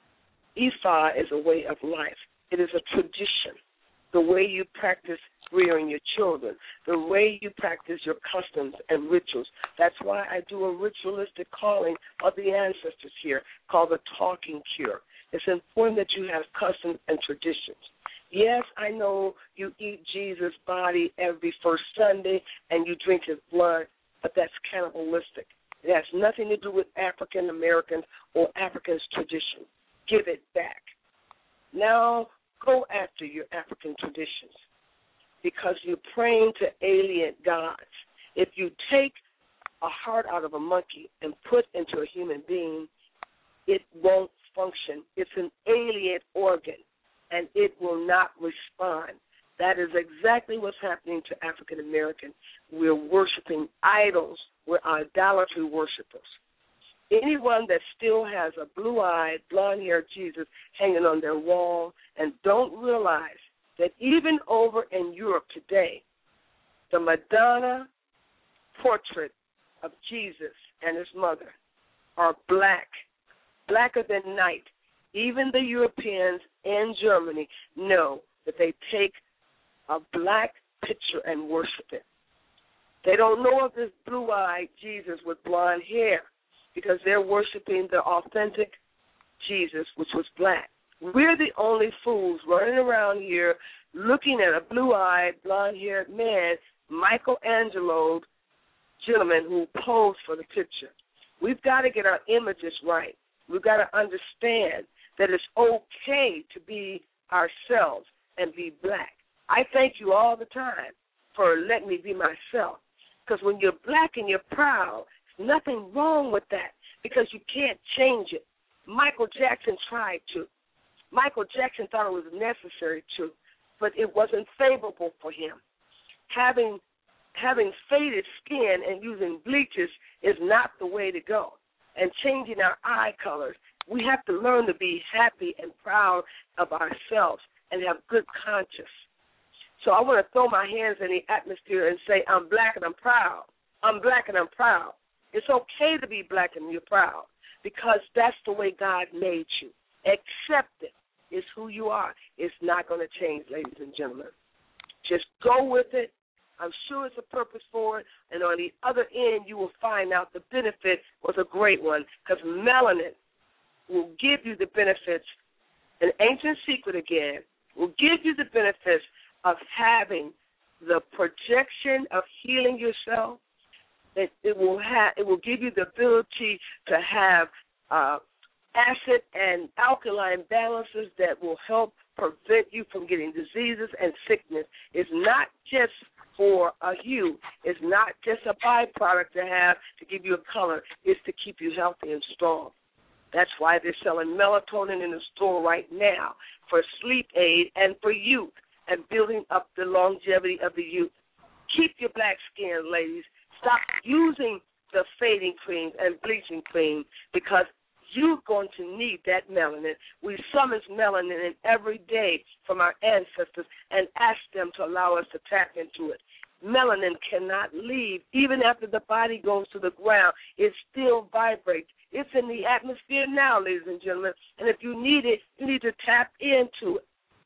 Ifa is a way of life. It is a tradition. The way you practice rearing your children, the way you practice your customs and rituals. That's why I do a ritualistic calling of the ancestors here called the talking cure. It's important that you have customs and traditions. Yes, I know you eat Jesus' body every first Sunday and you drink his blood, but that's cannibalistic. It has nothing to do with African Americans or Africans' tradition. Give it back. Now, go after your African traditions because you're praying to alien gods. If you take a heart out of a monkey and put into a human being, it won't function. It's an alien organ, and it will not respond. That is exactly what's happening to African Americans. We're worshiping idols. We're idolatry worshipers. Anyone that still has a blue-eyed, blonde-haired Jesus hanging on their wall and don't realize that even over in Europe today, the Madonna portrait of Jesus and his mother are black, blacker than night. Even the Europeans in Germany know that they take a black picture and worship it. They don't know of this blue-eyed Jesus with blonde hair. because they're worshiping the authentic Jesus, which was black. We're the only fools running around here looking at a blue-eyed, blonde-haired man, Michelangelo gentleman who posed for the picture. We've got to get our images right. We've got to understand that it's okay to be ourselves and be black. I thank you all the time for letting me be myself, because when you're black and you're proud, there's nothing wrong with that, because you can't change it. Michael Jackson tried to. Michael Jackson thought it was necessary to, but it wasn't favorable for him. Having having faded skin and using bleaches is not the way to go. And changing our eye colors, we have to learn to be happy and proud of ourselves and have good conscience. So I want to throw my hands in the atmosphere and say, I'm black and I'm proud. I'm black and I'm proud. It's okay to be black and you're proud, because that's the way God made you. Accept it. It's who you are. It's not going to change, ladies and gentlemen. Just go with it. I'm sure it's a purpose for it, and on the other end, you will find out the benefit was a great one, because melanin will give you the benefits, an ancient secret again, will give you the benefits of having the projection of healing yourself. It, it will have, it will give you the ability to have uh, acid and alkaline balances that will help prevent you from getting diseases and sickness. It's not just for a hue. It's not just a byproduct to have to give you a color. It's to keep you healthy and strong. That's why they're selling melatonin in the store right now for sleep aid and for youth and building up the longevity of the youth. Keep your black skin, ladies. Stop using the fading creams and bleaching cream, because you're going to need that melanin. We summons melanin in every day from our ancestors and ask them to allow us to tap into it. Melanin cannot leave. Even after the body goes to the ground, it still vibrates. It's in the atmosphere now, ladies and gentlemen, and if you need it, you need to tap into it.